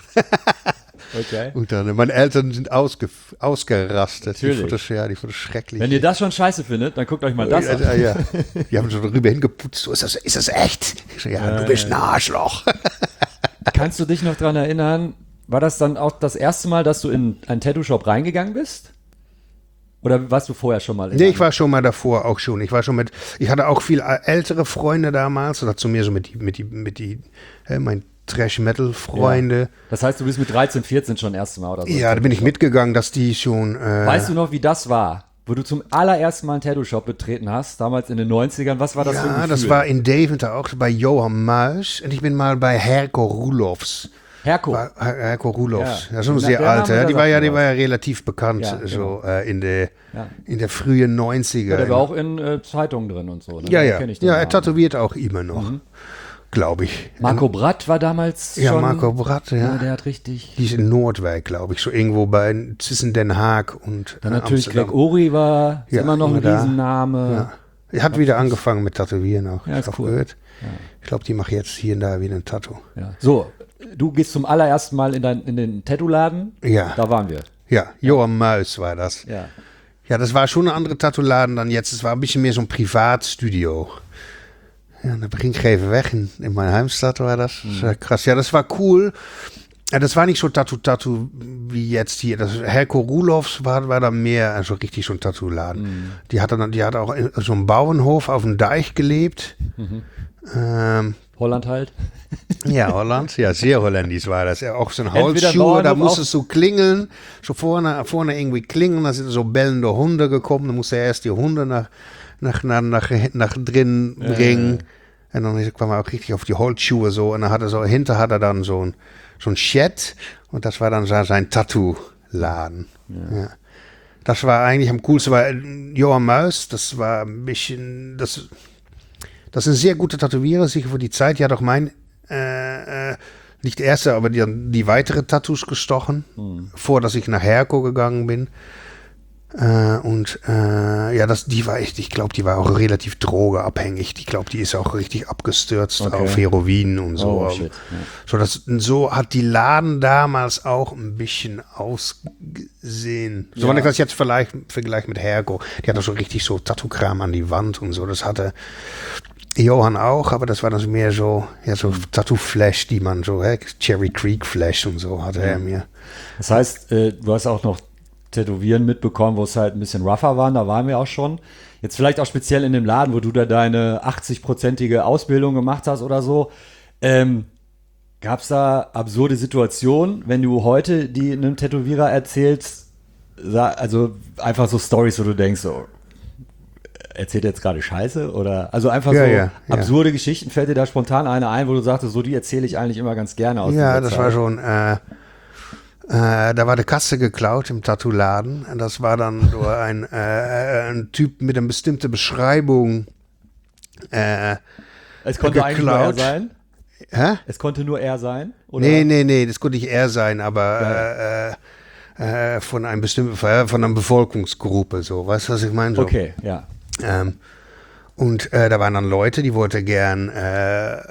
Okay. Und dann, meine Eltern sind ausge, ausgerastet. Natürlich. Die fand das, ja, die fand das schrecklich. Wenn ihr das schon scheiße findet, dann guckt euch mal das ja, an. ja, ja. Die haben schon darüber hingeputzt. So, ist das, ist das echt? Ich so, ja, Ja, du bist ein ja. Arschloch. Kannst du dich noch dran erinnern, war das dann auch das erste Mal, dass du in einen Tattoo-Shop reingegangen bist? Oder warst du vorher schon mal in Nee, ich einem? war schon mal davor auch schon. Ich war schon mit, ich hatte auch viel ältere Freunde damals. Oder zu mir so mit die, mit die, mit die, äh, mein Trash-Metal-Freunde. Ja. Das heißt, du bist mit dreizehn, vierzehn schon erste Mal oder so. Ja, da bin ich mitgegangen, dass die schon. Äh, Weißt du noch, wie das war? Wo du zum allerersten Mal einen Tattoo-Shop betreten hast, damals in den neunzigern, was war das für ein ja, Gefühl? das war in Deventer auch bei Johann Maus. Und ich bin mal bei Herko Rulofs. Herko. War, Her- Herko Rulofs. Ja. Ja, schon Der sehr Name, alt. der Ja. Die, sagt war ja, mir die was. war ja relativ bekannt, Ja, so äh, in, der, Ja. in der frühen neunziger. Ja, der war auch in äh, Zeitungen drin und so. Ne? ja, Da ja. kenn ich den Ja, er Namen. tätowiert auch immer noch, glaube ich. Marco Bratt war damals Ja, schon. Marco Bratt, ja. Ja, der hat richtig. Die ist in Nordwijk, glaube ich, so irgendwo bei zwischen Den Haag und Dann äh, natürlich Amsterdam. Greg Ori war ist Ja, immer noch ein immer da. Riesenname. Ja. Er hat wieder angefangen mit Tätowieren auch. Ja, ich ist hab cool. gehört. Ich glaube, die macht jetzt hier und da wieder ein Tattoo. Ja. So, du gehst zum allerersten Mal in, dein, in den Tattoo-Laden. Ja. Da waren wir. Ja, Johann Maus war das. Ja. Ja, das war schon ein anderer Tattoo-Laden dann jetzt. Es war ein bisschen mehr so ein Privatstudio. Ja, dan begin ik even weg. In, in mijn Heimstadt war das. Das war krass. Ja, das war cool. Ja, das war nicht so Tattoo-Tattoo wie jetzt hier. Das Herko Rulofs war, war da mehr, also richtig so ein Tattoo-Laden. Mhm. Die hatte dann, die hatte auch in so einem Bauernhof auf dem Deich gelebt. Mhm. Ähm, Holland halt. ja, Holland. Ja, sehr holländisch war das. Ja, auch so ein Entweder Holzschuhe, da Bauernhof musstest du klingeln. So vorne, vorne irgendwie klingeln, da sind so bellende Hunde gekommen. Dann musste er erst die Hunde nach, nach, nach, nach, nach drin bringen. En dan kwam er auch richtig auf die Holzschuhe so. Und dann hat er so, hinter hat er dann so ein, so ein Shed. Und das war dann so sein Tattoo-Laden. Ja. Ja. Das war eigentlich am coolsten. Weil Johann Maus, das war ein bisschen, das, das ist ein sehr guter Tätowierer, sicher für die Zeit. Ja, doch mein, äh, äh, nicht der erste, aber die, die weitere Tattoos gestochen, mhm. vor dass ich nach Herko gegangen bin. Äh, und äh, ja, das, die war echt, ich glaube, die war auch relativ drogeabhängig. Ich glaube, die ist auch richtig abgestürzt Okay. auf Heroin und so. Oh, shit. Ja. So, das, so hat die Laden damals auch ein bisschen ausgesehen. So, Ja. wenn ich das jetzt vergleich, vergleich mit Herko, die hatte so richtig so Tattoo-Kram an die Wand und so. Das hatte Johann auch, aber das war dann mehr so, ja, so Tattoo-Flash, die man so, hä, Cherry Creek-Flash und so hatte er mir. Das heißt, äh, du hast auch noch Tätowieren mitbekommen, wo es halt ein bisschen rougher waren, da waren wir auch schon. Jetzt vielleicht auch speziell in dem Laden, wo du da deine achtzig-prozentige Ausbildung gemacht hast oder so. Ähm, Gab es da absurde Situationen, wenn du heute die einem Tätowierer erzählst, sa- also einfach so Stories, wo du denkst, so, erzählt er jetzt gerade Scheiße? Oder also einfach Ja, so ja, ja. absurde Geschichten, fällt dir da spontan eine ein, wo du sagtest, so die erzähle ich eigentlich immer ganz gerne aus Ja, dieser das Zeit. war schon, äh, Äh, da war die Kasse geklaut im Tattoo-Laden. Und das war dann so ein, äh, ein Typ mit einer bestimmten Beschreibung. Äh, Es konnte eigentlich nur er geklaut. sein. hä? Es konnte nur er sein? Oder? Nee, nee, nee, das konnte nicht er sein, aber äh, äh, von einem bestimmten, von einer Bevölkerungsgruppe, so. Weißt du, was ich meine? So. Okay, ja. Ähm, und äh, da waren dann Leute, die wollten gern äh, äh,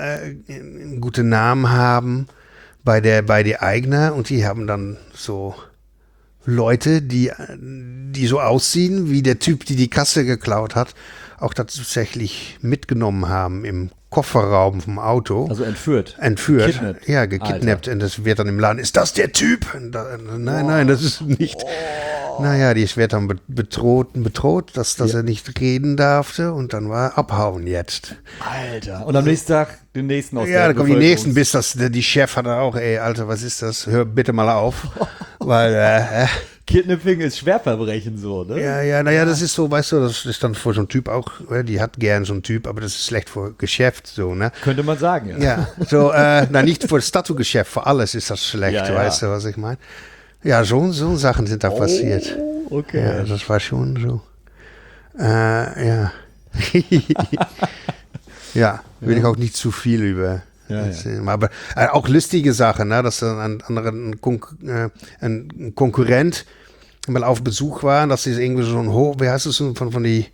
einen guten Namen haben bei der, bei der Eigner, und die haben dann so Leute, die, die so aussehen wie der Typ, die die Kasse geklaut hat, auch tatsächlich mitgenommen haben im Kofferraum vom Auto. Also entführt. Entführt. Gekidnappt. Ja, gekidnappt. Und das wird dann im Laden, ist das der Typ? Und da, nein, nein, das ist nicht. Naja, die wird dann be- bedroht, bedroht, dass, dass Ja. er nicht reden darfte, und dann war abhauen jetzt. Alter. Und am nächsten Tag den nächsten aus Ja, der da kommen die Bevölkerungs- nächsten, bis das, der, die Chef hat dann auch, ey, Alter, was ist das? Hör bitte mal auf. Weil, äh, äh, Kidnapping ist Schwerverbrechen so, ne? ja, ja, naja, das ist so, weißt du, das ist dann für so einen Typ auch, äh, die hat gern so einen Typ, aber das ist schlecht für Geschäft, so, ne? Könnte man sagen, ja. Ja, so, äh, na, nicht für das Tattoo-Geschäft, für alles ist das schlecht, Ja, ja. weißt du, was ich meine? Ja, so, so Sachen sind da passiert. Okay. Ja, das war schon so. Äh, ja. Ja, will ja. ich auch nicht zu viel über ja, erzählen. Ja. Aber äh, auch lustige Sachen, ne? Dass dann ein anderer ein, Konk äh, ein Konkurrent mal auf Besuch war, dass sie irgendwie so ein Hoch, wie heißt es, von, von die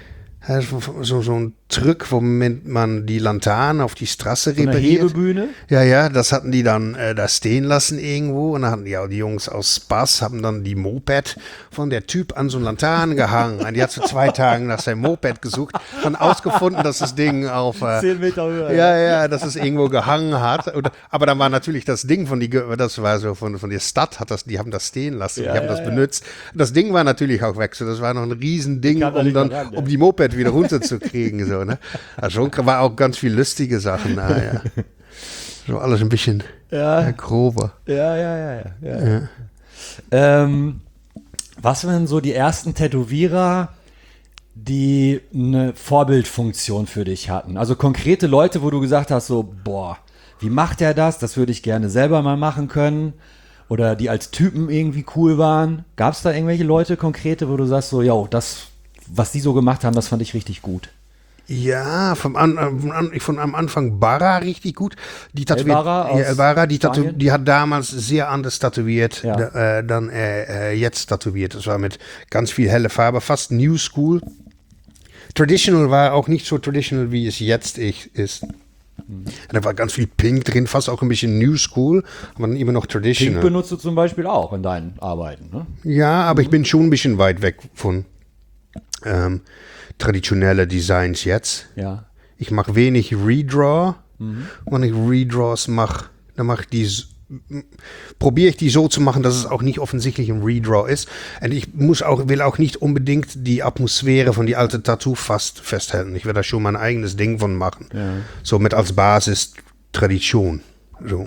So, so ein Trick, womit man die Lanternen auf die Straße so repariert. Eine Hebebühne? Ja, ja, das hatten die dann äh, da stehen lassen irgendwo. Und dann hatten die auch die Jungs aus Spaß, haben dann die Moped von der Typ an so einen Lanternen gehangen. Und die hat für zwei Tage nach seinem Moped gesucht, dann ausgefunden, dass das Ding auf äh, zehn Meter höher. Ja, ja, dass es irgendwo gehangen hat. Und, aber dann war natürlich das Ding von die, das war so von, von der Stadt, hat das, die haben das stehen lassen, ja, die haben ja, das ja. benutzt. Das Ding war natürlich auch weg. So, das war noch ein Riesending, um dann, ran, um die Moped wieder runterzukriegen, so, ne? Also war auch ganz viel lustige Sachen, na, ja. So alles ein bisschen ja. Ja, grober. Ja, ja, ja, ja. ja. ja. Ähm, was waren so die ersten Tätowierer, die eine Vorbildfunktion für dich hatten? Also konkrete Leute, wo du gesagt hast, so, boah, wie macht er das? Das würde ich gerne selber mal machen können. Oder die als Typen irgendwie cool waren. Gab es da irgendwelche Leute konkrete, wo du sagst, so, yo, das was die so gemacht haben, das fand ich richtig gut. Ja, vom an, an, von am Anfang Barra richtig gut. Die El Barra, aus ja, El Barra die, Spanien? die hat damals sehr anders tätowiert, Ja. da, äh, dann äh, jetzt tätowiert. Das war mit ganz viel helle Farbe, fast New School. Traditional war auch nicht so traditional, wie es jetzt ist. Mhm. Da war ganz viel Pink drin, fast auch ein bisschen New School, aber dann immer noch Traditional. Pink benutzt du zum Beispiel auch in deinen Arbeiten, ne? Ja, aber mhm. ich bin schon ein bisschen weit weg von ähm, traditionelle Designs jetzt. Ja. Ich mache wenig Redraw. Mhm. Wenn ich Redraws mache, dann mache ich die, probiere ich die so zu machen, dass es auch nicht offensichtlich ein Redraw ist. Und ich muss auch, will auch nicht unbedingt die Atmosphäre von die alte Tattoo fast festhalten. Ich will da schon mein eigenes Ding von machen. Ja. So mit als Basis Tradition. So.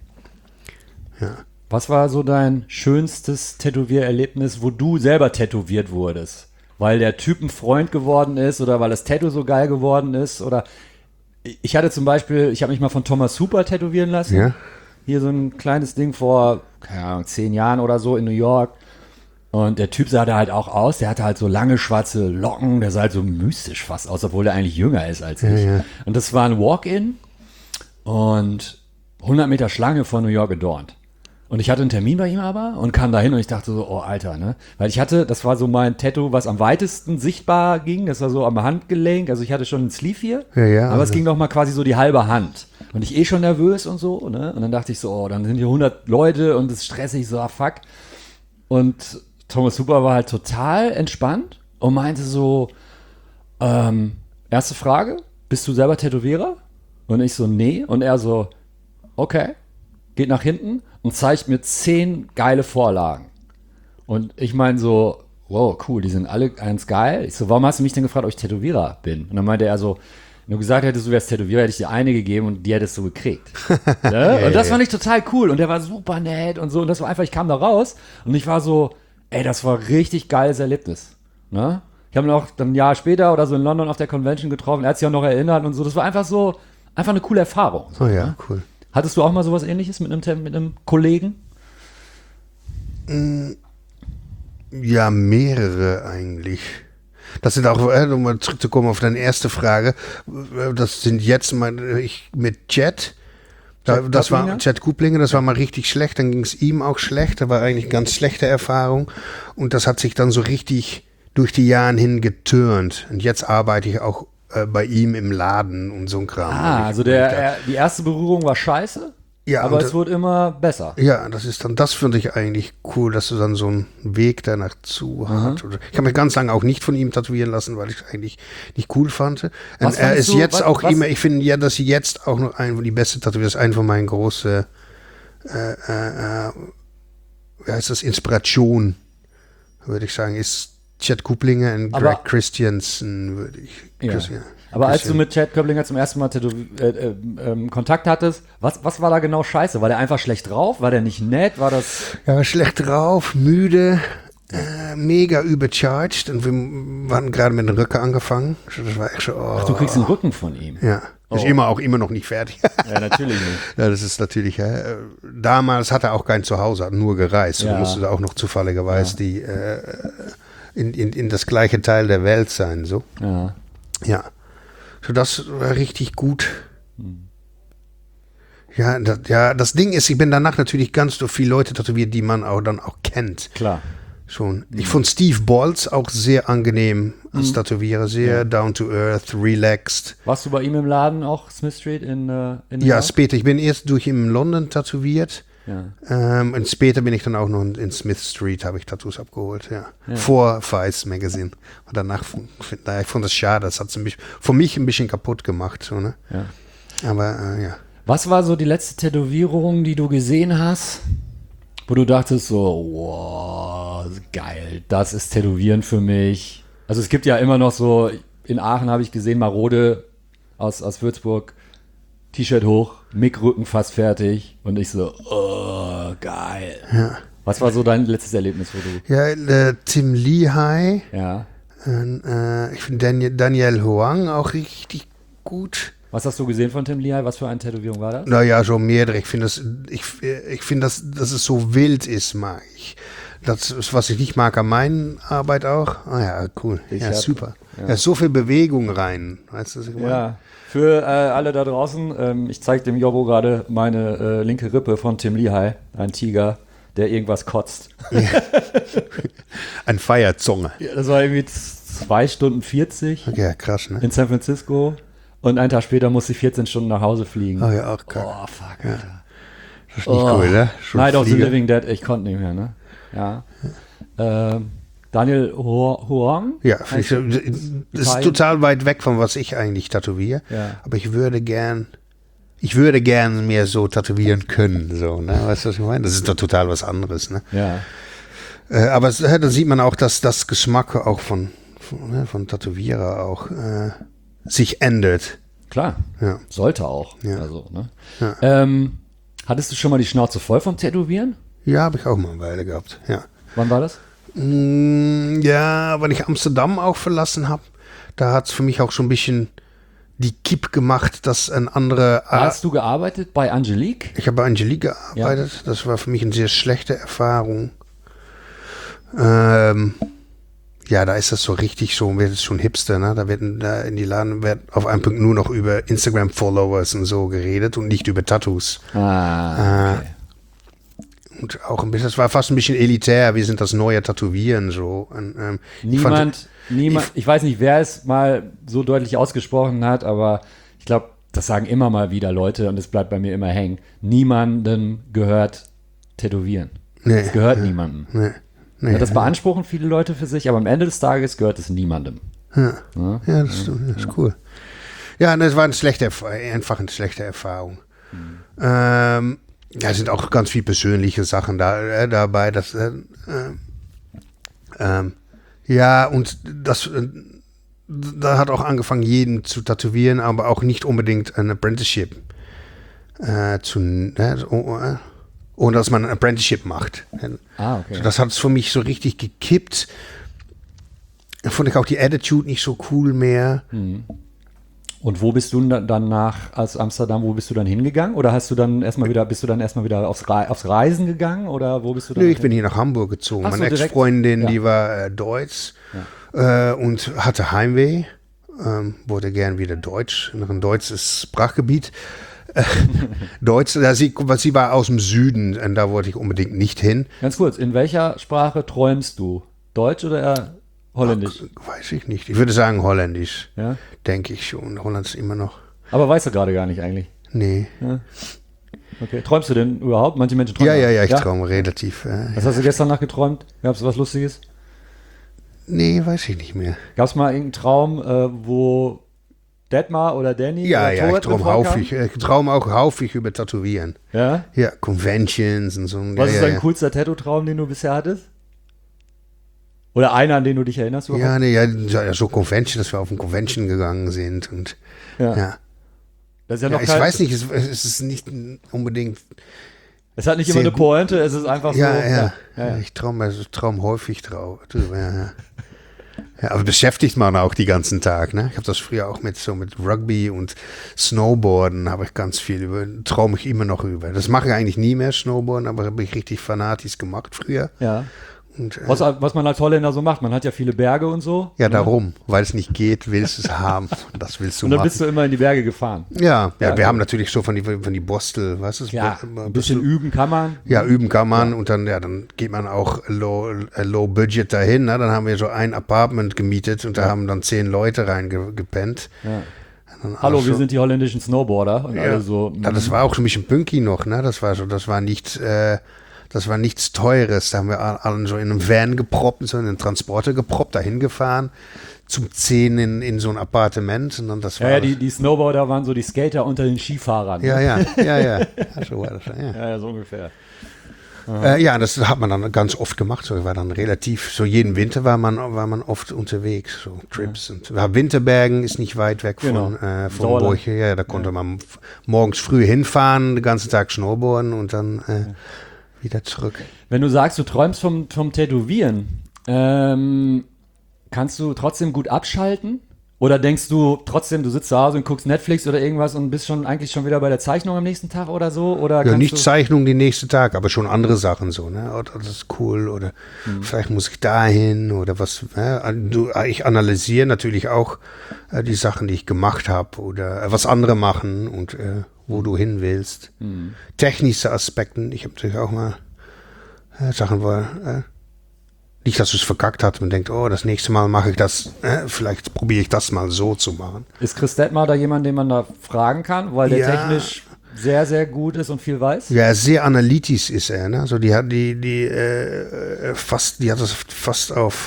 Ja. Was war so dein schönstes Tätowiererlebnis, wo du selber tätowiert wurdest? Weil der Typ ein Freund geworden ist oder weil das Tattoo so geil geworden ist? Oder ich hatte zum Beispiel, ich habe mich mal von Thomas Hooper tätowieren lassen. Ja. Hier so ein kleines Ding vor, keine Ahnung, zehn Jahren oder so in New York. Und der Typ sah da halt auch aus. Der hatte halt so lange schwarze Locken. Der sah halt so mystisch fast aus, obwohl er eigentlich jünger ist als ich. Ja, ja. Und das war ein Walk-in und hundert Meter Schlange vor New York adorned. Und ich hatte einen Termin bei ihm aber und kam da hin und ich dachte so, oh Alter, ne? Weil ich hatte, das war so mein Tattoo, was am weitesten sichtbar ging. Das war so am Handgelenk. Also ich hatte schon einen Sleeve hier, Ja, ja, aber es also. ging noch mal quasi so die halbe Hand. Und ich eh schon nervös und so, ne? Und dann dachte ich so, oh, dann sind hier hundert Leute und es ist stressig, so, ah, fuck. Und Thomas Hooper war halt total entspannt und meinte so, ähm, erste Frage, bist du selber Tätowierer? Und ich so, nee. Und er so, okay, geht nach hinten und zeigt mir zehn geile Vorlagen. Und ich meine so, wow, cool, die sind alle ganz geil. Ich so, warum hast du mich denn gefragt, ob ich Tätowierer bin? Und dann meinte er so, wenn du gesagt hättest, du wärst Tätowierer, hätte ich dir eine gegeben und die hättest du gekriegt. Ne? ja, und das ja, fand ich total cool. Und der war super nett und so. Und das war einfach, ich kam da raus und ich war so, ey, das war richtig geiles Erlebnis. Ne? Ich habe ihn auch dann ein Jahr später oder so in London auf der Convention getroffen. Er hat sich auch noch erinnert und so. Das war einfach so, einfach eine coole Erfahrung. Oh ja, ne? cool. Hattest du auch mal sowas Ähnliches mit einem, mit einem Kollegen? Ja, mehrere eigentlich. Das sind auch, um mal zurückzukommen auf deine erste Frage, das sind jetzt mein, ich mit Jet, da, Jet das war Kuplinger? Jet Kuplinger, das war mal richtig schlecht, dann ging es ihm auch schlecht, da war eigentlich eine ganz schlechte Erfahrung und das hat sich dann so richtig durch die Jahre hin geturnt und jetzt arbeite ich auch äh, bei ihm im Laden und so ein Kram. Ah, ich, also der, er, die erste Berührung war scheiße, ja, aber und, es wurde immer besser. Ja, das ist dann, das finde ich eigentlich cool, dass du dann so einen Weg danach zu hast. Oder ich habe mich ganz lange auch nicht von ihm tätowieren lassen, weil ich es eigentlich nicht cool fand. Und Was er fandest ist du- jetzt was- auch was- immer, ich finde ja, dass sie jetzt auch noch ein, die beste Tätowierer ist, eine von meinen großen, äh, äh, äh, wie heißt das, Inspiration, würde ich sagen, ist Chet Kuplinger und Aber- Greg Christiansen, würde ich. Ja. Chris- ja, Aber als du Christian. mit Chad Köplinger zum ersten Mal tätow- äh, äh, ähm, Kontakt hattest, was, was war da genau scheiße? War der einfach schlecht drauf? War der nicht nett? War das... Ja, war schlecht drauf, müde, äh, mega übercharged und wir waren gerade mit dem Rücken angefangen. Das war echt so, oh. Ach, du kriegst den Rücken von ihm. Ja, ist Oh. immer auch immer noch nicht fertig. Ja, natürlich nicht. Ja, das ist natürlich, äh, damals hat er auch kein Zuhause, hat nur gereist. Ja. Du musstest auch noch zufälligerweise die, äh, in, in, in das gleiche Teil der Welt sein, so. Ja. Ja. So, das war richtig gut. Ja, das, ja, das Ding ist, ich bin danach natürlich ganz so viele Leute tätowiert, die man auch dann auch kennt. Klar. Schon. Ich fand Steve Bolz auch sehr angenehm als Mhm. Tätowierer, sehr Ja. down to earth, relaxed. Warst du bei ihm im Laden auch, Smith Street in, äh, in New Ja, York? später. Ich bin erst durch ihn in London tätowiert. Ja. Ähm, und später bin ich dann auch noch in, in Smith Street, habe ich Tattoos abgeholt, ja. Ja. Vor Vice Magazine. Und danach, fand- find- ich fand das schade, das hat es mich, für mich ein bisschen kaputt gemacht, so, ne? Ja. Aber, äh, ja. Was war so die letzte Tätowierung, die du gesehen hast, wo du dachtest so, wow, geil, das ist Tätowieren für mich. Also es gibt ja immer noch so, in Aachen habe ich gesehen, Marode aus, aus Würzburg, T-Shirt hoch, Mic-Rücken fast fertig und ich so, oh, geil. Ja. Was war so dein letztes Erlebnis, wo du, Ja, äh, Tim Lehigh, ja. äh, ich finde Daniel, Daniel Huang auch richtig gut. Was hast du gesehen von Tim Lehigh? Was für eine Tätowierung war das? Naja, so mehrere. Ich finde, das, ich, ich finde, dass, dass es so wild ist, mag ich. Das ist, was ich nicht mag an meiner Arbeit auch. Ah ja, cool. Ich ja, hab- super. ja. Da ist so viel Bewegung rein. Weißt du, was ich meine? Ja, für äh, alle da draußen, ähm, ich zeige dem Jobbo gerade meine äh, linke Rippe von Tim Lehigh, ein Tiger, der irgendwas kotzt. Ein Feierzunge. Ja, das war irgendwie zwei Stunden vierzig Okay, krass, ne? in San Francisco und einen Tag später musste ich vierzehn Stunden nach Hause fliegen. Oh ja, auch geil. Oh, fuck, Alter. Das ist nicht cool, ne? Schon Night of the Flieger. Living Dead, ich konnte nicht mehr, ne? Ja. Ähm, Daniel Ho- Huang? Ja, Heißt ich, der? das ist Italien? total weit weg von was ich eigentlich tätowiere. Ja. Aber ich würde gern, ich würde gern mehr so tätowieren können, so, ne? Weißt du, was ich meine? Das ist doch total was anderes, ne? Ja. Äh, aber es, äh, da sieht man auch, dass das Geschmack auch von, von, ne, von Tätowierer auch äh, sich ändert. Klar, Ja. sollte auch. Ja. Also, ne? Ja. Ähm, hattest du schon mal die Schnauze voll vom Tätowieren? Ja, habe ich auch mal eine Weile gehabt, ja. Wann war das? Mm, ja, weil ich Amsterdam auch verlassen habe, da hat es für mich auch schon ein bisschen die Kipp gemacht, dass ein anderer... Hast du gearbeitet bei Angelique? Ich habe bei Angelique gearbeitet. Das war für mich eine sehr schlechte Erfahrung. Ähm, ja, da ist das so richtig so, wird es schon hipster, ne? Da werden da in die Laden wird auf einem Punkt nur noch über Instagram-Followers und so geredet und nicht über Tattoos. Ah, okay. Und auch ein bisschen, das war fast ein bisschen elitär. Wir sind das neue Tätowieren so. Und, ähm, ich fand- Niemand, niemand, ich weiß nicht, wer es mal so deutlich ausgesprochen hat, aber ich glaube, das sagen immer mal wieder Leute und es bleibt bei mir immer hängen. Niemandem gehört Tätowieren. Nee, Es gehört niemandem. nee, nee, Ja, das beanspruchen viele Leute für sich, aber am Ende des Tages gehört es niemandem. Ja, Ja? ja, das, stimmt, das ist cool. Ja, das war eine schlechte, Erf- einfach eine schlechte Erfahrung. Ähm, ja, es sind auch ganz viele persönliche Sachen da, äh, dabei. Dass, äh, äh, ähm, ja, und das, äh, da hat auch angefangen, jeden zu tätowieren, aber auch nicht unbedingt ein Apprenticeship äh, zu, äh, so, äh, ohne dass man ein Apprenticeship macht. Ah, okay. Also das hat es für mich so richtig gekippt. Da fand ich auch die Attitude nicht so cool mehr. Und wo bist du dann dann nach aus Amsterdam, wo bist du dann hingegangen? Oder hast du dann erstmal wieder, bist du dann erstmal wieder aufs, Re aufs Reisen gegangen? Oder wo bist du dann? Nö, ich bin hier nach Hamburg gezogen. Ach so, Meine direkt? Ex-Freundin, Ja. die war äh, Deutsch äh, und hatte Heimweh. Ähm, wollte gern wieder Deutsch, noch ein deutsches Sprachgebiet. Äh, Deutsch, da sie, weil sie war aus dem Süden und da wollte ich unbedingt nicht hin. Ganz kurz, in welcher Sprache träumst du? Deutsch oder eher Holländisch? Weiß ich nicht. Ich würde sagen Holländisch. Ja? Denke ich schon. Holland ist immer noch. Aber weißt du gerade gar nicht eigentlich. Nee. Okay. Träumst du denn überhaupt? Manche Menschen träumen. Ja, ja, auch. ja, ich träume relativ. Äh, Was hast du gestern Nacht geträumt? Gab es was Lustiges? nee, weiß ich nicht mehr. Gab es mal irgendeinen Traum, äh, wo Detmar oder Danny Ja, oder ja, ich Torwart träume drin vorkam? häufig. Ich träume auch häufig über Tätowieren. Ja? Ja, Conventions und so. Was ja, ist ja, dein ja. coolster Tattoo-Traum, den du bisher hattest? Oder einer, an den du dich erinnerst? überhaupt? Ja, nee, ja, ja, so Convention, dass wir auf eine Convention gegangen sind und Ja. ja. Das ist ja Ja, noch ich kein, weiß nicht, es, es ist nicht unbedingt. Es hat nicht sehr immer eine gut. Pointe, es ist einfach Ja, so. ja, ja, ja. ich traume also, traum häufig drau- drüber. Ja, ja. Ja, aber beschäftigt man auch die ganzen Tag. Ne? Ich habe das früher auch mit so mit Rugby und Snowboarden habe ich ganz viel über, traume ich immer noch über. Das mache ich eigentlich nie mehr, Snowboarden, aber habe ich richtig fanatisch gemacht früher. Ja. Und, äh, Was, was man als Holländer so macht, man hat ja viele Berge und so. ja, darum, weil es nicht geht, willst du es haben. Das willst du Und dann machen. bist du immer in die Berge gefahren. Ja, ja, Ja, wir gut. haben natürlich so von die, von die Bostel, weißt du? Ja, Bo- ein bisschen üben kann man. Ja, üben kann man und dann, ja, dann geht man auch low, äh, low budget dahin. Ne? Dann haben wir so ein Apartment gemietet und da haben dann zehn Leute reingepennt. Ja. Hallo, Also- wir sind die holländischen Snowboarder. Und Ja, alle so, ja, das war auch so ein bisschen punky noch, ne? Das war so, das war nicht, äh, das war nichts Teures. Da haben wir a- allen so in einem Van geproppt, so in einen Transporter geproppt, dahin gefahren, zum zehn in, in so ein Appartement und dann das war ja, ja, alles- die, die Snowboarder waren so die Skater unter den Skifahrern. ja, ne? ja, ja, ja, ja, so war das, ja. Ja, ja, so ungefähr. Äh, ja, das hat man dann ganz oft gemacht. So war dann relativ, so jeden Winter war man, war man oft unterwegs, so Trips. Und ja, Winterbergen ist nicht weit weg Genau. von, äh, von Sauerland. Borche. Ja, da konnte man f- morgens früh hinfahren, den ganzen Tag snowboarden und dann äh, wieder zurück. Wenn du sagst, du träumst vom, vom Tätowieren, ähm, kannst du trotzdem gut abschalten? Oder denkst du trotzdem, du sitzt zu Hause und guckst Netflix oder irgendwas und bist schon eigentlich schon wieder bei der Zeichnung am nächsten Tag oder so? Oder Ja, kannst nicht du, Zeichnung den nächsten Tag, aber schon andere Sachen so, ne? Oh, das ist cool oder vielleicht muss ich dahin oder was. Ne? Du, ich analysiere natürlich auch äh, die Sachen, die ich gemacht habe oder äh, was andere machen und äh, wo du hin willst. Technische Aspekten, ich habe natürlich auch mal äh, Sachen, wo äh, nicht, dass du es verkackt hast und denkt, oh, das nächste Mal mache ich das, äh, vielleicht probiere ich das mal so zu machen. Ist Chris Detmar da jemand, den man da fragen kann, weil der Ja. technisch sehr, sehr gut ist und viel weiß? Ja, sehr analytisch ist er, ne? Also die hat die, die äh, äh, fast, die hat das fast auf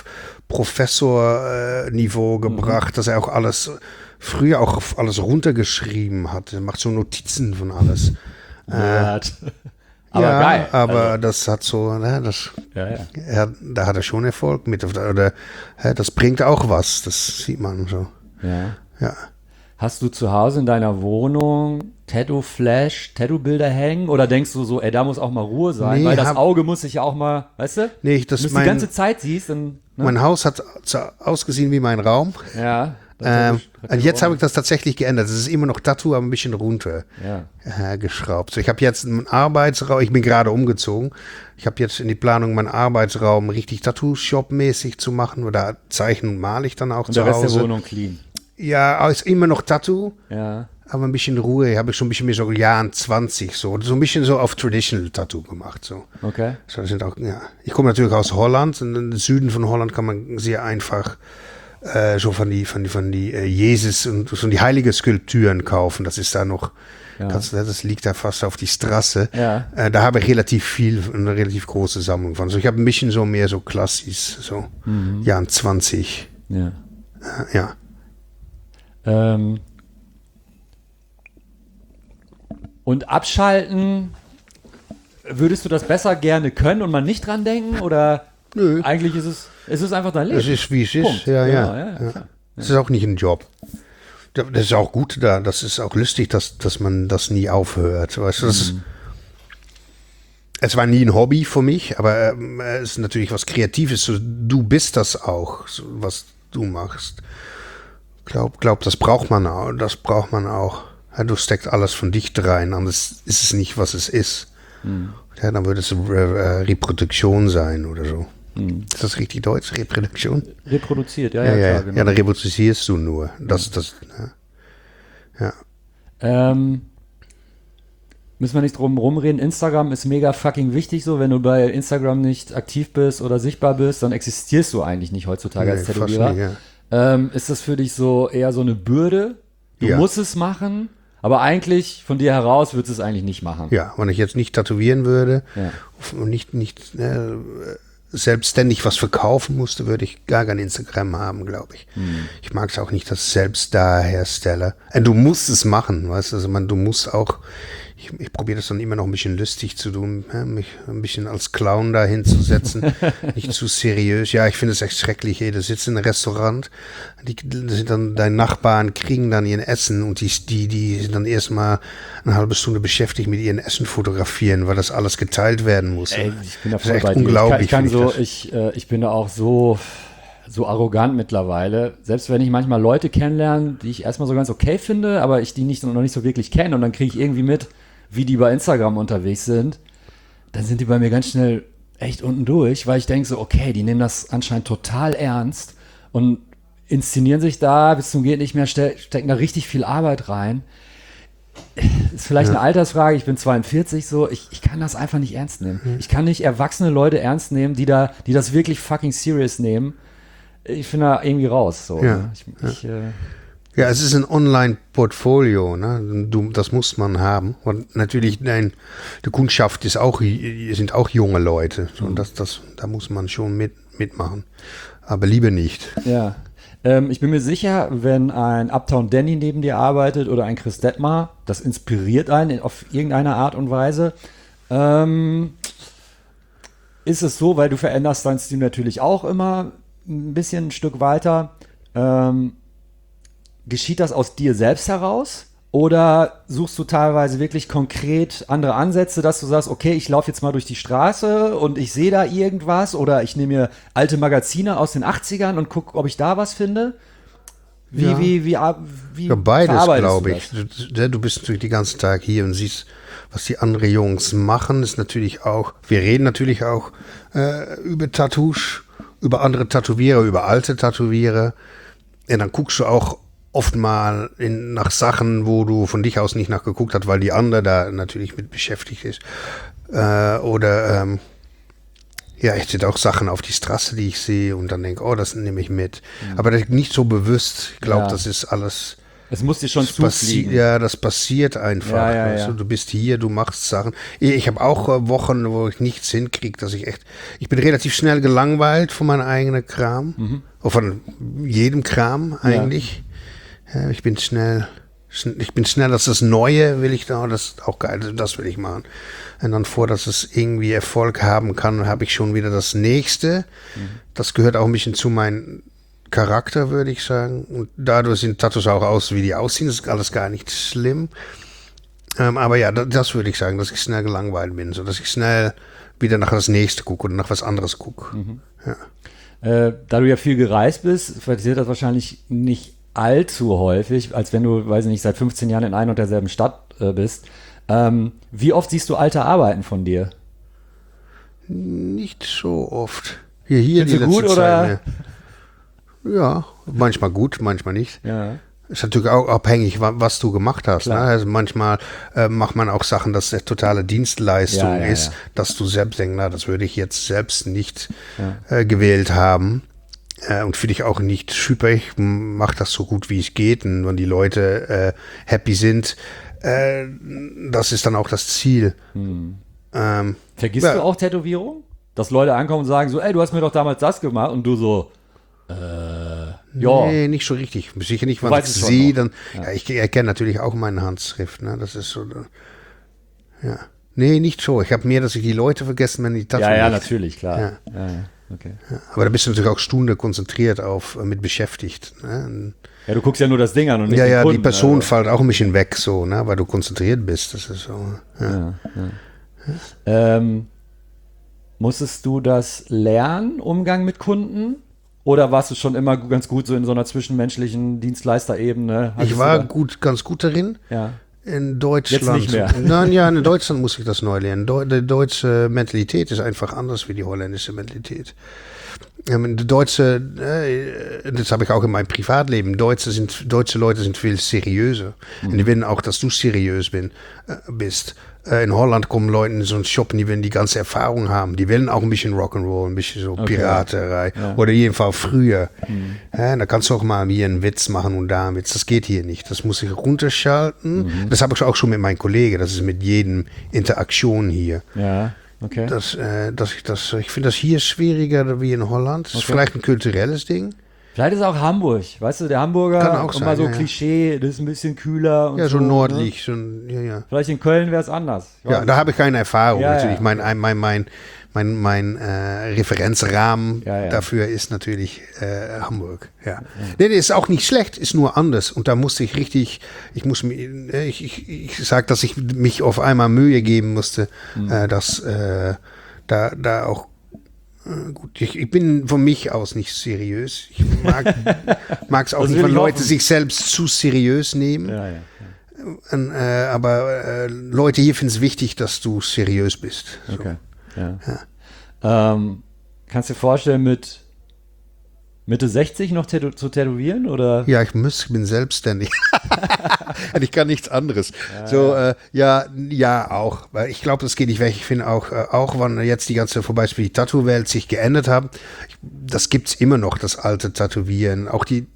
Professor-Niveau gebracht, dass er auch alles, früher auch auf alles runtergeschrieben hat. Er macht so Notizen von alles. Nerd. Aber ja, geil. aber Also, das hat so, ne, das, ja, ja. er, da hat er schon Erfolg mit. Oder äh, das bringt auch was, das sieht man so. ja. Ja. Hast du zu Hause in deiner Wohnung Tattoo-Flash, Tattoo-Bilder hängen? Oder denkst du so, ey, da muss auch mal Ruhe sein? Nee, weil das hab- Auge muss sich ja auch mal, weißt du? Nee, ich- das Wenn du es mein- die ganze Zeit siehst, dann, ne? Mein Haus hat so ausgesehen wie mein Raum. Ja. das Ähm, hat- und jetzt habe ich das tatsächlich geändert. Es ist immer noch Tattoo, aber ein bisschen runter Ja. äh, geschraubt. So, ich habe jetzt einen Arbeitsraum, ich bin gerade umgezogen. Ich habe jetzt in die Planung, meinen Arbeitsraum richtig Tattoo-Shop-mäßig zu machen. Oder zeichnen und male ich dann auch Und zu der Rest der Hause. Wohnung clean. Ja, ist immer noch Tattoo, Ja. aber ein bisschen Ruhe. Ich habe schon ein bisschen mehr so Jahren zwanzig, so, so ein bisschen so auf Traditional Tattoo gemacht. So. Okay. So, das sind auch, ja. Ich komme natürlich aus Holland und im Süden von Holland kann man sehr einfach äh, so von die, von die, von die äh, Jesus und so die heilige Skulpturen kaufen. Das ist da noch, Ja. kannst, du- das liegt da fast auf die Straße. Ja. Äh, da habe ich relativ viel, eine relativ große Sammlung von. So, ich habe ein bisschen so mehr so klassisch, so Mhm. Jahren zwanzig. Ja. Äh, ja. Ähm. Und abschalten, würdest du das besser gerne können und mal nicht dran denken? Oder Nö. eigentlich ist es, es ist einfach dein Leben? Es ist, wie es ist. Punkt. Ja, ja. Ja, ja, ja. klar. Es ist auch nicht ein Job. Das ist auch gut da. Das ist auch lustig, dass, dass man das nie aufhört. Weißt du, das ist, es war nie ein Hobby für mich, aber ähm, es ist natürlich was Kreatives. So, du bist das auch, so, was du machst. Glaub, glaub, das braucht man auch. Das braucht man auch. Ja, du steckst alles von dich rein, anders ist es nicht, was es ist. Ja, dann würde es äh, äh, Reproduktion sein oder so. Ist das richtig deutsch? Reproduktion? Reproduziert, ja, Ja, ja, ja, klar, ja. genau. Ja, dann reproduzierst du nur. Das, das, ja. Ja. Ähm, müssen wir nicht drum rumreden. Instagram ist mega fucking wichtig so. Wenn du bei Instagram nicht aktiv bist oder sichtbar bist, dann existierst du eigentlich nicht heutzutage als Nee, fast Tätowierer. nicht, ja. ähm, ist das für dich so eher so eine Bürde? Du Ja. musst es machen, aber eigentlich von dir heraus würdest du es eigentlich nicht machen. Ja, wenn ich jetzt nicht tätowieren würde Ja. und nicht, nicht äh, selbstständig was verkaufen musste, würde ich gar kein Instagram haben, glaube ich. Ich mag es auch nicht, dass selbst da Hersteller. Äh, du musst es machen, weißt du, also man, du musst auch, ich, ich probiere das dann immer noch ein bisschen lustig zu tun, ja, mich ein bisschen als Clown da hinzusetzen, nicht zu seriös. Ja, ich finde es echt schrecklich, ey, du sitzt in einem Restaurant, die, die sind dann, deine Nachbarn kriegen dann ihr Essen und die, die, die sind dann erstmal eine halbe Stunde beschäftigt mit ihrem Essen fotografieren, weil das alles geteilt werden muss. Ey, ich bin da Das voll ist echt bei dir. Ich kann, unglaublich, ich, kann finde so, das. ich, äh, ich bin da auch so, so arrogant mittlerweile. Selbst wenn ich manchmal Leute kennenlerne, die ich erstmal so ganz okay finde, aber ich die nicht, noch nicht so wirklich kenne und dann kriege ich irgendwie mit, wie die bei Instagram unterwegs sind, dann sind die bei mir ganz schnell echt unten durch, weil ich denke so, okay, die nehmen das anscheinend total ernst und inszenieren sich da bis zum geht nicht mehr, ste- stecken da richtig viel Arbeit rein. Ist vielleicht Ja. eine Altersfrage, ich bin zweiundvierzig so, ich, ich kann das einfach nicht ernst nehmen. Mhm. Ich kann nicht erwachsene Leute ernst nehmen, die da, die das wirklich fucking serious nehmen. Ich finde da irgendwie raus. So, Ja. ne? ich, ich, äh, Ja, es ist ein Online-Portfolio, ne? Du, das muss man haben. Und natürlich, nein, die Kundschaft ist auch, sind auch junge Leute. So, das, das, da muss man schon mit, mitmachen. Aber lieber nicht. ja. Ähm, ich bin mir sicher, wenn ein Uptown Danny neben dir arbeitet oder ein Chris Detmar, das inspiriert einen auf irgendeine Art und Weise. Ähm, ist es so, weil du veränderst deinen Stil natürlich auch immer ein bisschen ein Stück weiter. Ähm, geschieht das aus dir selbst heraus? Oder suchst du teilweise wirklich konkret andere Ansätze, dass du sagst, okay, ich laufe jetzt mal durch die Straße und ich sehe da irgendwas oder ich nehme mir alte Magazine aus den achtzigern und gucke, ob ich da was finde? Wie, Ja. wie, wie, wie Ja, beides, verarbeitest glaube du ich. das? Du, du bist natürlich den ganzen Tag hier und siehst, was die anderen Jungs machen. Ist natürlich auch, wir reden natürlich auch äh, über Tattoos, über andere Tätowierer, über alte Tätowierer. Ja, dann guckst du auch oft mal in, nach Sachen, wo du von dich aus nicht nachgeguckt hast, weil die andere da natürlich mit beschäftigt ist. Äh, oder ähm, ja, ich sehe auch Sachen auf die Straße, die ich sehe und dann denke, oh, das nehme ich mit. Mhm. Aber das ist nicht so bewusst. Ich glaube, Ja. das ist alles. Es muss dir schon Das passi- zufliegen. ja, das passiert einfach. Ja, ja, weißt ja. du? Du bist hier, du machst Sachen. Ich, ich habe auch äh, Wochen, wo ich nichts hinkriege, dass ich echt. Ich bin relativ schnell gelangweilt von meinem eigenen Kram. Mhm. Oder von jedem Kram eigentlich. Ja, ich bin schnell. schn- Ich bin schnell, dass das Neue will ich da, das ist auch geil, das will ich machen. Und dann vor, dass es irgendwie Erfolg haben kann, habe ich schon wieder das Nächste. Mhm. Das gehört auch ein bisschen zu meinem Charakter, würde ich sagen. Und dadurch sind Tattoos auch aus, wie die aussehen. Das ist alles gar nicht schlimm. Ähm, aber ja, das, das würde ich sagen, dass ich schnell gelangweilt bin. So dass ich schnell wieder nach das Nächste gucke oder nach was anderes gucke. Mhm. Ja. Äh, da du ja viel gereist bist, passiert das wahrscheinlich nicht allzu häufig, als wenn du, weiß ich nicht, seit fünfzehn Jahren in einer und derselben Stadt äh, bist. Ähm, wie oft siehst du alte Arbeiten von dir? Nicht so oft. Hier, hier Findest die du gut, letzte oder? Zeit, ne? Ja, manchmal gut, manchmal nicht. Ja. Ist natürlich auch abhängig, wa- was du gemacht hast. Ne? Klar. Also manchmal äh, macht man auch Sachen, dass es totale Dienstleistung Ja, ja, ist, ja. dass du selbst denkst, na, das würde ich jetzt selbst nicht äh, gewählt haben. Äh, und finde ich auch nicht super. Ich mache das so gut, wie es geht. Und wenn die Leute äh, happy sind, äh, das ist dann auch das Ziel. Ähm, Vergisst Ja. du auch Tätowierung? Dass Leute ankommen und sagen so, ey, du hast mir doch damals das gemacht und du so, äh, ja. Nee, nicht so richtig. Sicher nicht, Du wenn ich weißt es schon sehe, noch. dann. Ja. ich erkenne natürlich auch meine Handschrift. Ne? Das ist so. Ja. Nee, nicht so. Ich habe mehr, dass ich die Leute vergessen, wenn die Tattoo Ja, ja, nicht. natürlich, klar. Ja. Ja, ja, okay. Ja. Aber da bist du natürlich auch Stunde konzentriert auf, äh, mit beschäftigt. Ne? Ja, du guckst ja nur das Ding an und nicht Ja, den ja, Kunden, die Person also. fällt auch ein bisschen weg, so, ne? Weil du konzentriert bist. Das ist so. Ja. Ja, ja. Ähm, musstest du das lernen, Umgang mit Kunden? Oder warst du schon immer gu- ganz gut so in so einer zwischenmenschlichen Dienstleisterebene? Hattest Ich du war da- gut, ganz gut darin. Ja. In Deutschland. Jetzt nicht mehr. Nein, ja, in Deutschland muss ich das neu lernen. Deu die deutsche Mentalität ist einfach anders wie die holländische Mentalität. Ähm, die deutsche, äh, das habe ich auch in meinem Privatleben. Deutsche sind, deutsche Leute sind viel seriöser. Mhm. Und die wollen auch, dass du seriös bin, äh, bist. Äh, in Holland kommen Leute in so einen Shop und die wollen die ganze Erfahrung haben. Die wollen auch ein bisschen Rock'n'Roll, ein bisschen so Okay. Piraterei. Ja. Oder jedenfalls früher. Mhm. Ja, da kannst du auch mal hier einen Witz machen und da einen Witz. Das geht hier nicht. Das muss ich runterschalten. Mhm. Das habe ich auch schon mit meinem Kollegen. Das ist mit jedem Interaktion hier. Ja, okay. Das, äh, das, ich das, ich finde das hier schwieriger wie in Holland. Das ist Okay. vielleicht ein kulturelles Ding. Vielleicht ist es auch Hamburg. Weißt du, der Hamburger, Kann auch immer sein, so ja, ja. Klischee, das ist ein bisschen kühler. Und Ja, so Ne? nordlich. So, ein- ja, ja. Vielleicht in Köln wäre es anders. Ich weiß Ja, nicht. da habe ich keine Erfahrung. Ja, natürlich. ja. Mein, mein, mein, mein, mein, mein äh, Referenzrahmen Ja, ja. dafür ist natürlich äh, Hamburg. Ja. Nee, nee, ist auch nicht schlecht, ist nur anders. Und da musste ich richtig, ich muss mir, äh, ich, ich, ich sag, dass ich mich auf einmal Mühe geben musste, Mhm. äh, dass äh, da, da auch äh, gut, ich, ich bin von mich aus nicht seriös. Ich mag es auch Das nicht, will wenn ich Leute hoffen. sich selbst zu seriös nehmen. Ja, ja. Und, äh, aber äh, Leute, hier finden es wichtig, dass du seriös bist. So. Okay. Ja. Ähm, kannst du dir vorstellen, mit Mitte sechzig noch tätow- zu tätowieren? Oder? Ja, ich muss, ich bin selbstständig. Und ich kann nichts anderes. Ja, so, ja. Äh, ja, ja, auch. Weil ich glaube, das geht nicht weg. Ich finde auch, äh, auch wenn jetzt die ganze vorbei ist, wie die Tattoo-Welt sich geändert hat, ich, das gibt's immer noch, das alte Tätowieren. Auch die,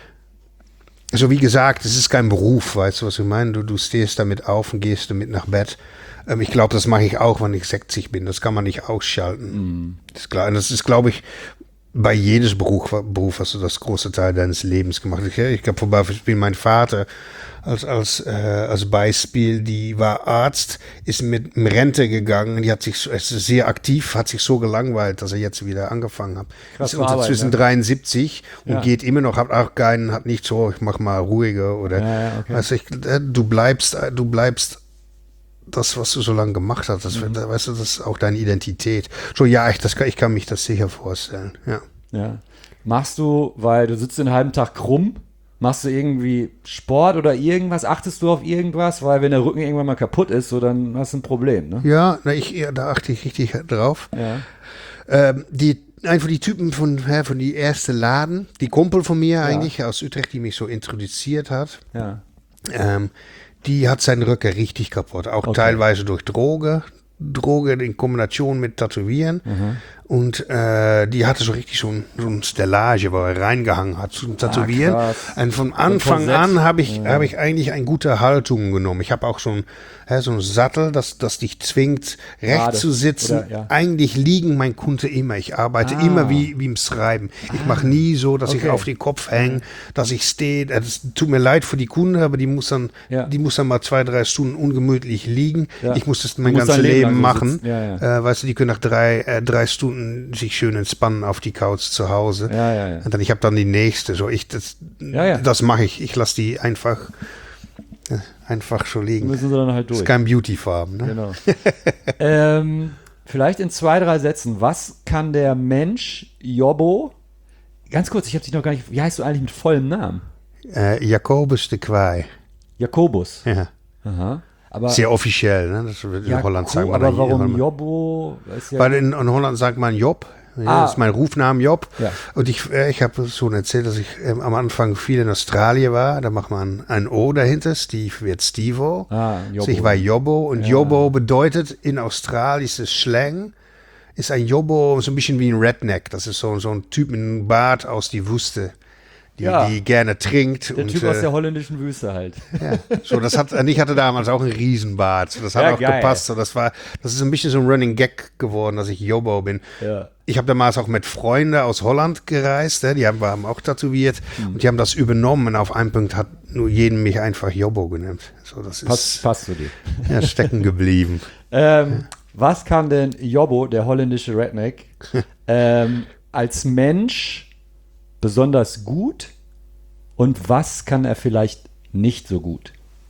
so wie gesagt, es ist kein Beruf, weißt du, was ich meine? Du, du stehst damit auf und gehst damit nach Bett. Ähm, ich glaube, das mache ich auch, wenn ich sechzig bin. Das kann man nicht ausschalten. Mm. Das ist klar. Und das ist, glaube ich, bei jedes Beruf, Beruf hast du das große Teil deines Lebens gemacht. Ich, ich habe vorbei, ich bin mein Vater als, als, äh, als Beispiel, die war Arzt, ist mit in Rente gegangen, die hat sich, ist sehr aktiv, hat sich so gelangweilt, dass er jetzt wieder angefangen hat. Krass, ist inzwischen ne? dreiundsiebzig und ja. geht immer noch, hat auch keinen, hat nicht so, ich mach mal ruhiger oder, ja, ja, okay. also ich, du bleibst, du bleibst das, was du so lange gemacht hast, das, mhm. weißt du, das ist auch deine Identität. So, ja, ich, das, ich kann mich das sicher vorstellen, ja. Ja. Machst du, weil du sitzt den halben Tag krumm, machst du irgendwie Sport oder irgendwas, achtest du auf irgendwas, weil wenn der Rücken irgendwann mal kaputt ist, so dann hast du ein Problem, ne? Ja, na, ich, ja, da achte ich richtig drauf. Ja. Ähm, die Einfach die Typen von, ja, von die erste Laden, die Kumpel von mir ja. eigentlich aus Utrecht, die mich so introduziert hat, ja. ähm, die hat seinen Rücken richtig kaputt. Auch okay. teilweise durch Droge. Droge in Kombination mit Tätowieren. Mhm. Und äh, die hatte so richtig so ein, so ein Stellage, wo er reingehangen hat zum Tätowieren. Ah, und von Anfang an habe ich, ja. hab ich eigentlich eine gute Haltung genommen. Ich habe auch so ein, ja, so ein Sattel, das, das dich zwingt, recht Gerade. zu sitzen. Oder, ja. Eigentlich liegen mein Kunde immer. Ich arbeite ah. immer wie, wie im Schreiben. Ich ah. mache nie so, dass okay. ich auf den Kopf hänge, dass ich stehe. Es tut mir leid für die Kunde, aber die muss dann, ja. die muss dann mal zwei, drei Stunden ungemütlich liegen. Ja. Ich muss das mein ganzes Leben machen. Ja, ja. Äh, weißt du, die können nach drei, äh, drei Stunden sich schön entspannen auf die Couch zu Hause. Ja, ja, ja. Und dann ich habe dann die nächste. So ich das, ja, ja. das mache ich. Ich lasse die einfach äh, einfach so liegen. Müssen sie dann halt durch. Das ist kein Beauty-Farben. Ne? Genau. ähm, vielleicht in zwei, drei Sätzen. Was kann der Mensch Jobbo? Ganz kurz, ich habe dich noch gar nicht. Wie heißt du eigentlich mit vollem Namen? Äh, Jacobus de Quay. Jakobus. Ja. Aha. Aber, sehr offiziell, ne? Das in ja, Holland cool, sagt man. Aber warum Jobbo? Ja Weil in, in Holland sagt man Job. Ja, ah. Das ist mein Rufname Job. Ja. Und ich, äh, ich habe schon erzählt, dass ich ähm, am Anfang viel in Australien war. Da macht man ein O dahinter. Steve wird Stevo. Ah, also ich war Jobbo. Und ja. Jobbo bedeutet in Australien ist es Slang. Ist ein Jobbo so ein bisschen wie ein Redneck. Das ist so, so ein Typ mit einem Bart aus die Wüste. Die, ja. die gerne trinkt. Der und, Typ aus der holländischen Wüste halt. Ja, so, das hat, ich hatte damals auch einen Riesenbart. Das hat ja, auch geil. gepasst. So, das war, das ist ein bisschen so ein Running Gag geworden, dass ich Jobbo bin. Ja. Ich habe damals auch mit Freunden aus Holland gereist, die haben, haben auch tätowiert hm. und die haben das übernommen. Und auf einen Punkt hat nur jeden mich einfach Jobbo genannt. So, das ist, passt, passt zu dir. Ja, stecken geblieben. ähm, ja. Was kann denn Jobbo, der holländische Redneck, ähm, als Mensch besonders gut und was kann er vielleicht nicht so gut?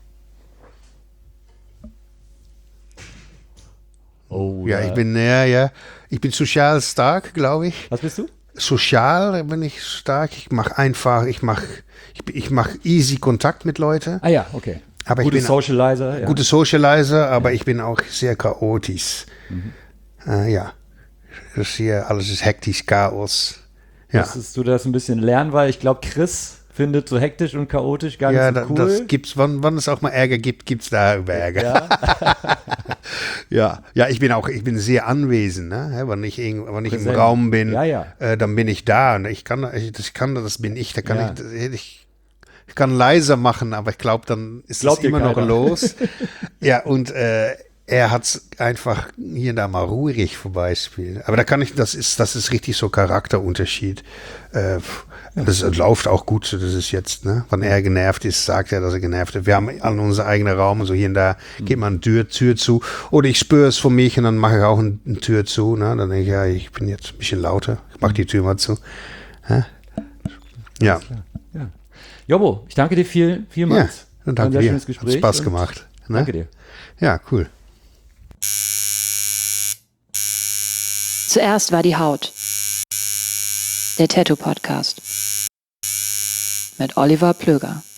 Oh, ja, ja, ich bin ja, ja, ich bin sozial stark, glaube ich. Was bist du? Sozial bin ich stark. Ich mache einfach, ich mache, ich, ich mache easy Kontakt mit Leuten. Ah ja, okay. Aber gute ich bin Socializer. Ja. Gute Socializer, aber ja. ich bin auch sehr chaotisch. Mhm. Äh, ja, das hier alles ist hektisch, Chaos. Ja. Musstest du das ein bisschen lernen, weil ich glaube, Chris findet so hektisch und chaotisch gar ja, nicht so cool. Ja, das gibt's, wann, wann es auch mal Ärger gibt, gibt's da über Ärger. Ja. ja, ja, ich bin auch, ich bin sehr anwesend, ne? Wenn ich, wenn ich im Raum bin, ja, ja. Äh, dann bin ich da und ich kann, ich, das kann, das bin ich, da kann ja. ich, ich, ich kann leiser machen, aber ich glaube, dann ist Glaubt das immer noch keiner. los. Ja, und äh, er hat es einfach hier und da mal ruhig vorbeispielen. Aber da kann ich, das ist, das ist richtig so Charakterunterschied. Äh, das läuft auch gut, so das ist jetzt, ne? Wenn er genervt ist, sagt er, dass er genervt ist. Wir haben alle unseren eigenen Raum und so hier und da geht man eine Tür, Tür zu. Oder ich spüre es von mich und dann mache ich auch eine, eine Tür zu, ne? Dann denke ich, ja, ich bin jetzt ein bisschen lauter. Ich mache die Tür mal zu. Ja. Ja. ja. Jobbo, ich danke dir viel, vielmals. Ja, danke Ein sehr dir. schönes Gespräch. Hat Spaß gemacht. Ne? Danke dir. Ja, cool. Zuerst war die Haut. Der Tattoo Podcast. Mit Oliver Plöger.